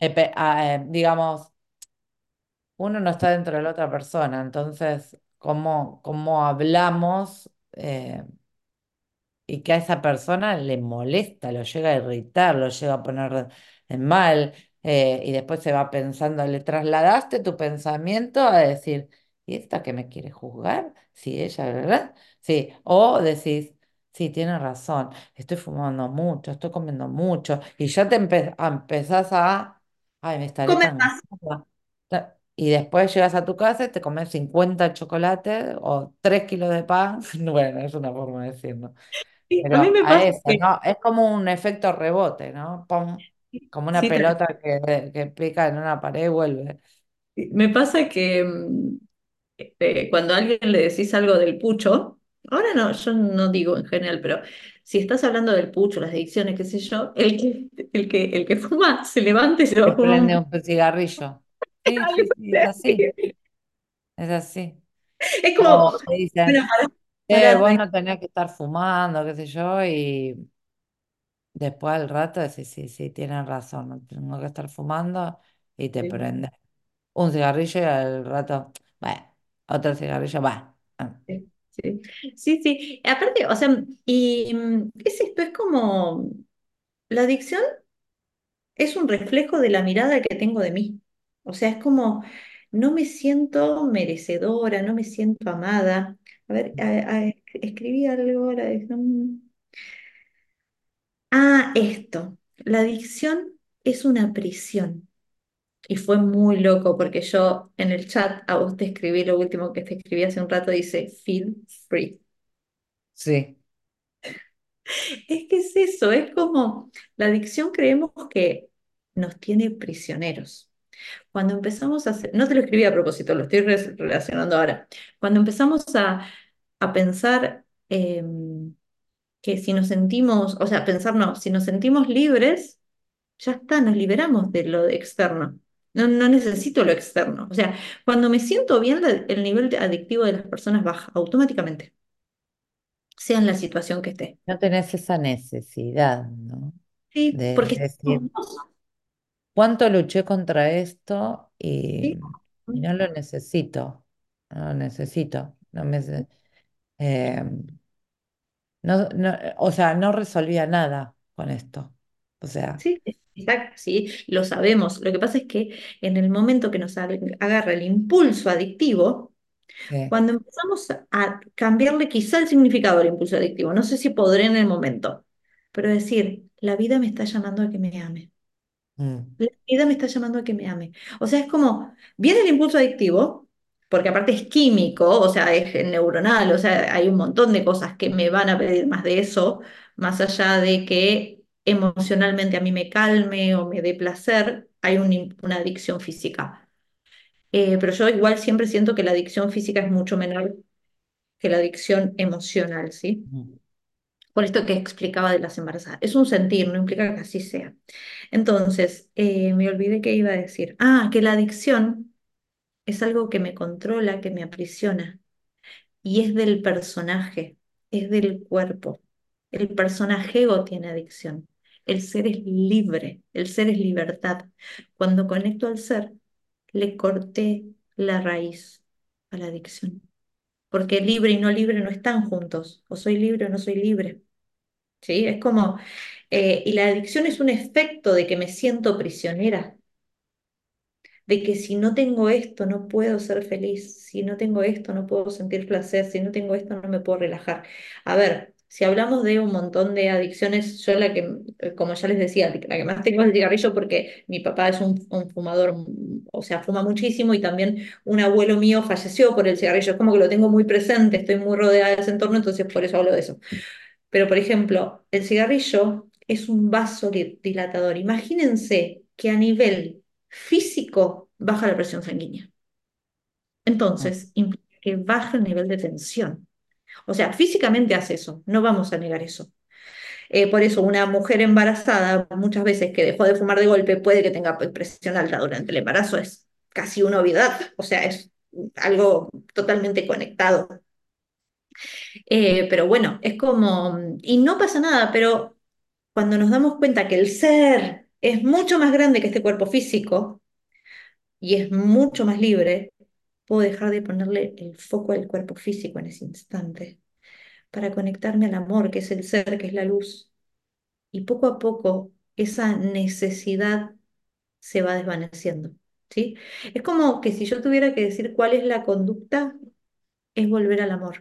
Speaker 2: digamos, uno no está dentro de la otra persona, entonces, ¿cómo hablamos? Y que a esa persona le molesta, lo llega a irritar, lo llega a poner en mal, y después se va pensando, le trasladaste tu pensamiento a decir, ¿y esta que me quiere juzgar? Sí, ella, ¿verdad? Sí, o decís, sí, tiene razón, estoy fumando mucho, estoy comiendo mucho, y ya empezás ay, me estaré
Speaker 1: Come
Speaker 2: tan
Speaker 1: más.
Speaker 2: gastando. Y después llegas a tu casa y te comes 50 chocolates o 3 kilos de pan. Bueno, es una forma de decirlo.
Speaker 1: Sí, a mí
Speaker 2: Pero
Speaker 1: me
Speaker 2: a
Speaker 1: pasa
Speaker 2: eso,
Speaker 1: que,
Speaker 2: ¿no? Es como un efecto rebote, ¿no? Pum, como una
Speaker 1: sí,
Speaker 2: pelota que pica en una pared y vuelve.
Speaker 1: me pasa que cuando a alguien le decís algo del pucho, ahora no, yo no digo en general, pero si estás hablando del pucho, las adicciones, qué sé yo, el que fuma se levanta y se va
Speaker 2: Que
Speaker 1: a fumar
Speaker 2: prende
Speaker 1: un
Speaker 2: un cigarrillo. Sí,
Speaker 1: algo
Speaker 2: sí, sí, es así,
Speaker 1: así.
Speaker 2: es así.
Speaker 1: Es como,
Speaker 2: O te
Speaker 1: bueno,
Speaker 2: dicen,
Speaker 1: para,
Speaker 2: vos no tenés que estar fumando, qué sé yo, y después al rato decís, sí, sí, tienen razón, no tengo que estar fumando, y te prende un cigarrillo y al rato, bueno, otro cigarrillo, va.
Speaker 1: sí, sí, sí, sí. Aparte, o sea, y es esto, es como la adicción es un reflejo de la mirada que tengo de mí. O sea, es como no me siento merecedora, no me siento amada. A ver, escribí algo ahora. Esto. La adicción es una prisión. Y fue muy loco porque yo en el chat a vos te escribí lo último que te escribí hace un rato, dice feel free.
Speaker 2: Sí.
Speaker 1: Es que es eso, es como la adicción creemos que nos tiene prisioneros. Cuando empezamos a hacer, no te lo escribí a propósito, lo estoy relacionando ahora. Cuando empezamos a pensar que si nos sentimos, o sea, pensar no, si nos sentimos libres, ya está, nos liberamos de lo externo. No, no necesito lo externo. O sea, cuando me siento bien, el nivel adictivo de las personas baja automáticamente, sea en la situación que esté.
Speaker 2: No tenés esa necesidad, ¿no?
Speaker 1: Sí,
Speaker 2: De
Speaker 1: porque
Speaker 2: decir,
Speaker 1: estamos vos,
Speaker 2: ¿cuánto luché contra esto
Speaker 1: ¿sí?
Speaker 2: y no lo necesito? No lo necesito. Eh, o sea, no resolvía nada con esto. O sea,
Speaker 1: Sí, exacto, sí, lo sabemos. Lo que pasa es que en el momento que nos agarra el impulso adictivo,
Speaker 2: sí.
Speaker 1: cuando empezamos a cambiarle quizá el significado del impulso adictivo, no sé si podré en el momento, pero decir, la vida me está llamando a que me ame.
Speaker 2: Mm,
Speaker 1: La vida me está llamando a que me ame. O sea, es como, viene el impulso adictivo, porque aparte es químico, o sea, es neuronal, o sea, hay un montón de cosas que me van a pedir más de eso, más allá de que emocionalmente a mí me calme o me dé placer, hay una adicción física. Pero yo igual siempre siento que la adicción física es mucho menor que la adicción emocional, ¿sí?
Speaker 2: mm.
Speaker 1: Por esto que explicaba de las embarazadas. Es un sentir, no implica que así sea. Entonces, me olvidé que iba a decir. Que la adicción es algo que me controla, que me aprisiona, y es del personaje, es del cuerpo. El personaje ego tiene adicción. El ser es libre, el ser es libertad. Cuando conecto al ser, le corté la raíz a la adicción. Porque libre y no libre no están juntos. O soy libre o no soy libre. ¿Sí? Es como, y la adicción es un efecto de que me siento prisionera, de que si no tengo esto no puedo ser feliz, si no tengo esto no puedo sentir placer, si no tengo esto no me puedo relajar. A ver, si hablamos de un montón de adicciones, yo la que, como ya les decía, la que más tengo es el cigarrillo porque mi papá es un fumador, o sea, fuma muchísimo y también un abuelo mío falleció por el cigarrillo, es como que lo tengo muy presente, estoy muy rodeada de ese entorno, entonces por eso hablo de eso. Pero, por ejemplo, el cigarrillo es un vasodilatador. Imagínense que a nivel físico baja la presión sanguínea.
Speaker 2: Mm.
Speaker 1: Entonces, implica que baja el nivel de tensión. O sea, físicamente hace eso, no vamos a negar eso. Por eso una mujer embarazada, muchas veces que dejó de fumar de golpe, puede que tenga presión alta durante el embarazo, es casi una obviedad, o sea, es algo totalmente conectado. Pero bueno, es como, y no pasa nada, pero cuando nos damos cuenta que el ser es mucho más grande que este cuerpo físico y es mucho más libre, puedo dejar de ponerle el foco al cuerpo físico en ese instante para conectarme al amor, que es el ser, que es la luz. Y poco a poco esa necesidad se va desvaneciendo, ¿sí? Es como que si yo tuviera que decir cuál es la conducta, es volver al amor,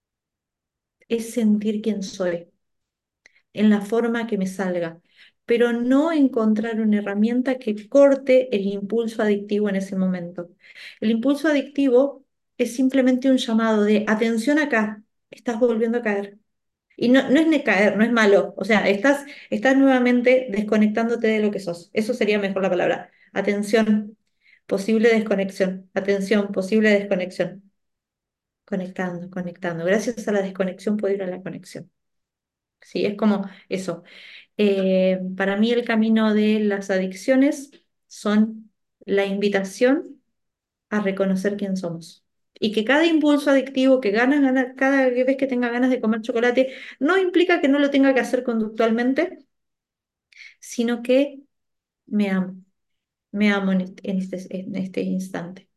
Speaker 1: es sentir quién soy, en la forma que me salga, pero no encontrar una herramienta que corte el impulso adictivo en ese momento. El impulso adictivo es simplemente un llamado de atención acá, estás volviendo a caer. Y no, no es ni caer, no es malo. O sea, estás nuevamente desconectándote de lo que sos. Eso sería mejor la palabra. Atención, posible desconexión. Atención, posible desconexión. Conectando, conectando. Gracias a la desconexión puedo ir a la conexión. Sí, es como eso. Para mí el camino de las adicciones son la invitación a reconocer quién somos. Y que cada impulso adictivo que cada vez que tenga ganas de comer chocolate, no implica que no lo tenga que hacer conductualmente, sino que me amo. Me amo en este instante.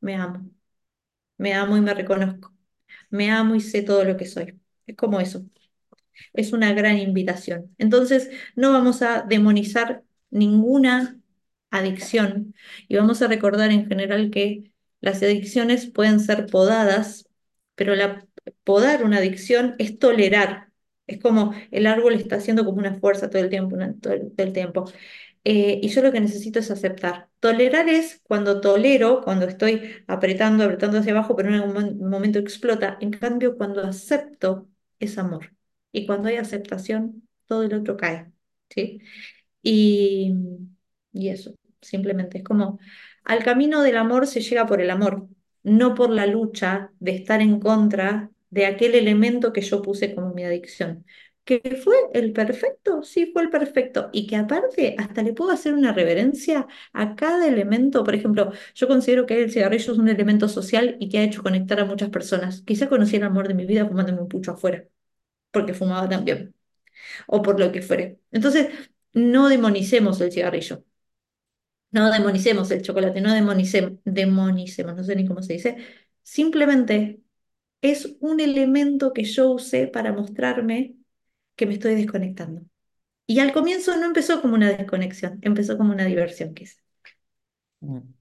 Speaker 1: Me amo y me reconozco. Me amo y sé todo lo que soy. Es como eso. Es una gran invitación. Entonces, no vamos a demonizar ninguna adicción y vamos a recordar en general que las adicciones pueden ser podadas, pero podar una adicción es tolerar. Es como el árbol está haciendo como una fuerza todo el tiempo, todo el tiempo. Y yo lo que necesito es aceptar. Tolerar es cuando tolero, cuando estoy apretando, apretando hacia abajo, pero en algún momento explota. En cambio, cuando acepto, es amor. Y cuando hay aceptación, todo el otro cae. ¿Sí? Y, y eso, simplemente es como, al camino del amor se llega por el amor, no por la lucha de estar en contra de aquel elemento que yo puse como mi adicción. ¿Que fue el perfecto? Sí, fue el perfecto. Y que aparte hasta le puedo hacer una reverencia a cada elemento. Por ejemplo, yo considero que el cigarrillo es un elemento social y que ha hecho conectar a muchas personas. Quizá conocí el amor de mi vida fumándome un pucho afuera, porque fumaba también o por lo que fuere. Entonces, no demonicemos el cigarrillo, no demonicemos el chocolate, no demonicemos, no sé ni cómo se dice. Simplemente es un elemento que yo usé para mostrarme que me estoy desconectando. Y al comienzo no empezó como una desconexión, empezó como una diversión, quizá.
Speaker 2: Mm.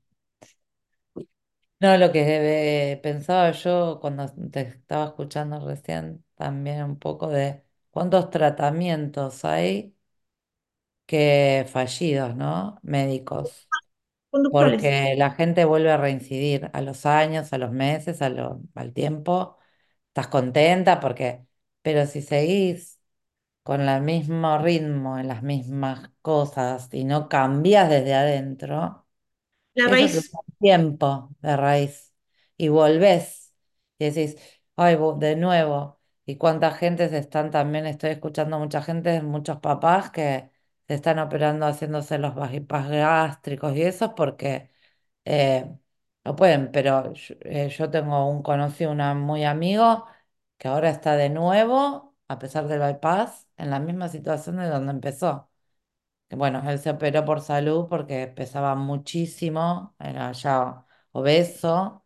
Speaker 2: No, lo que pensaba yo cuando te estaba escuchando recién, también un poco de cuántos tratamientos hay que fallidos, ¿no? Médicos,
Speaker 1: Conductuales.
Speaker 2: porque la gente vuelve a reincidir a los años, a los meses, al tiempo. Estás contenta porque, pero si seguís con el mismo ritmo, en las mismas cosas y no cambias desde adentro,
Speaker 1: La
Speaker 2: eso te
Speaker 1: raíz,
Speaker 2: toma tiempo de raíz. Y volvés y decís, ay, de nuevo. Y cuánta gente se están también, estoy escuchando mucha gente, muchos papás que se están operando haciéndose los bypass gástricos y eso porque eh, no pueden. Pero yo tengo un conocido, una muy amigo, que ahora está de nuevo, a pesar del bypass, en la misma situación de donde empezó. Que bueno, él se operó por salud porque pesaba muchísimo, era ya obeso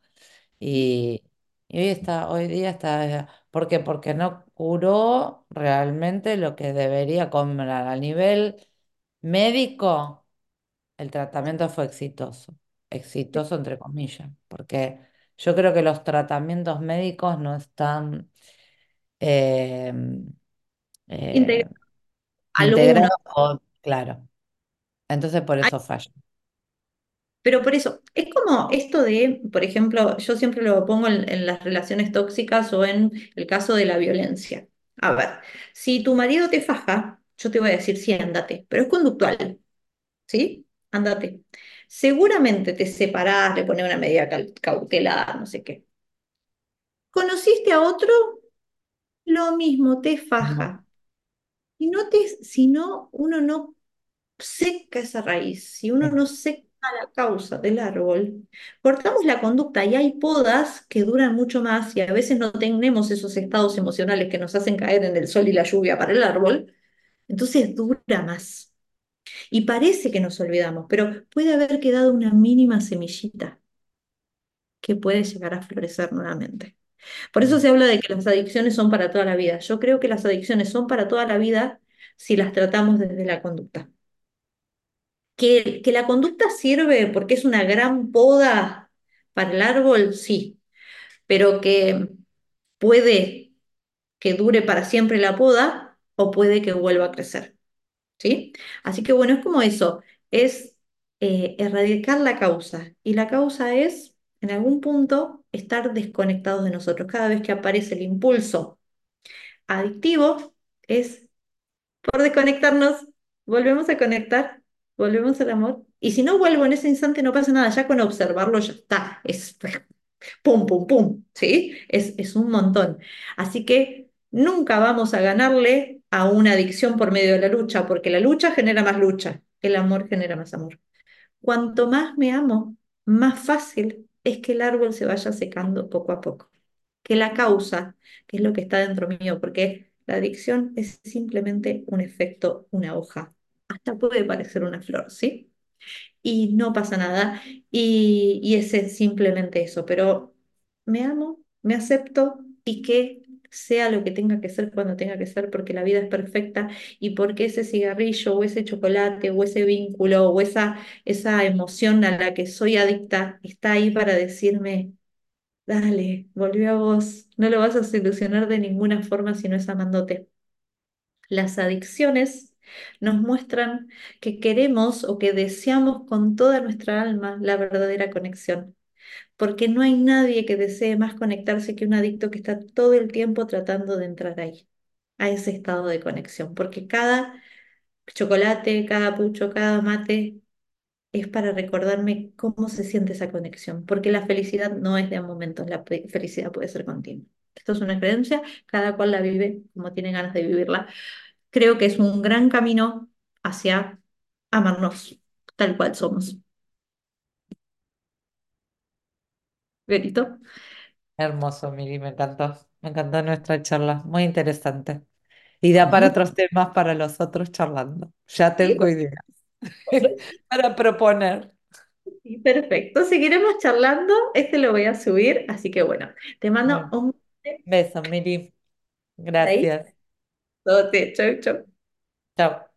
Speaker 2: y hoy día está, ¿por qué? Porque no curó realmente lo que debería comer. A nivel médico, el tratamiento fue exitoso, exitoso entre comillas, porque yo creo que los tratamientos médicos no están eh,
Speaker 1: integra
Speaker 2: eh,
Speaker 1: algunos.
Speaker 2: integrados, claro, entonces por eso falla.
Speaker 1: Pero por eso, es como esto de, por ejemplo, yo siempre lo pongo en las relaciones tóxicas o en el caso de la violencia. A ver, si tu marido te faja, yo te voy a decir, sí, andate, pero es conductual, ¿sí? Andate. Seguramente te separás, le pones una medida cautelar, no sé qué. conociste a otro, lo mismo, te
Speaker 2: No.
Speaker 1: faja. Si no, uno no seca esa raíz, si uno no seca la causa del árbol, cortamos la conducta y hay podas que duran mucho más y a veces no tenemos esos estados emocionales que nos hacen caer en el sol y la lluvia para el árbol, entonces dura más. Y parece que nos olvidamos, pero puede haber quedado una mínima semillita que puede llegar a florecer nuevamente. Por eso se habla de que las adicciones son para toda la vida. Yo creo que las adicciones son para toda la vida si las tratamos desde la conducta. Que la conducta sirve porque es una gran poda para el árbol, sí, pero que puede que dure para siempre la poda o puede que vuelva a crecer, ¿sí? Así que bueno, es como eso, es erradicar la causa. Y la causa es, en algún punto, estar desconectados de nosotros. Cada vez que aparece el impulso adictivo, es por desconectarnos, volvemos a conectar, volvemos al amor. Y si no vuelvo en ese instante, no pasa nada, ya con observarlo ya está, es pum, pum, pum, ¿sí? Es un montón. Así que nunca vamos a ganarle a una adicción por medio de la lucha, porque la lucha genera más lucha, el amor genera más amor. Cuanto más me amo, más fácil es que el árbol se vaya secando poco a poco. Que la causa, que es lo que está dentro mío, porque la adicción es simplemente un efecto, una hoja. Hasta puede parecer una flor, ¿sí? Y no pasa nada. Y ese es simplemente eso. Pero me amo, me acepto y que sea lo que tenga que ser cuando tenga que ser, porque la vida es perfecta y porque ese cigarrillo o ese chocolate o ese vínculo o esa emoción a la que soy adicta está ahí para decirme, dale, volvió a vos, no lo vas a solucionar de ninguna forma si no es amándote. Las adicciones nos muestran que queremos o que deseamos con toda nuestra alma la verdadera conexión, porque no hay nadie que desee más conectarse que un adicto que está todo el tiempo tratando de entrar ahí, a ese estado de conexión, porque cada chocolate, cada pucho, cada mate es para recordarme cómo se siente esa conexión, porque la felicidad no es de momentos, la felicidad puede ser continua. Esto es una creencia, cada cual la vive como tiene ganas de vivirla. Creo que es un gran camino hacia amarnos tal cual somos. Benito.
Speaker 2: Hermoso, Miri, me encantó. Me encantó nuestra charla, muy interesante. Y da para
Speaker 1: Bueno,
Speaker 2: otros temas para los otros charlando. Ya
Speaker 1: sí,
Speaker 2: tengo ideas
Speaker 1: bueno,
Speaker 2: para proponer.
Speaker 1: sí, perfecto. Seguiremos charlando. Este lo voy a subir, así que bueno, te mando
Speaker 2: Bueno,
Speaker 1: un
Speaker 2: besos, Miri.
Speaker 1: ahí.
Speaker 2: Gracias.
Speaker 1: Todo te chau, chau.
Speaker 2: Chao.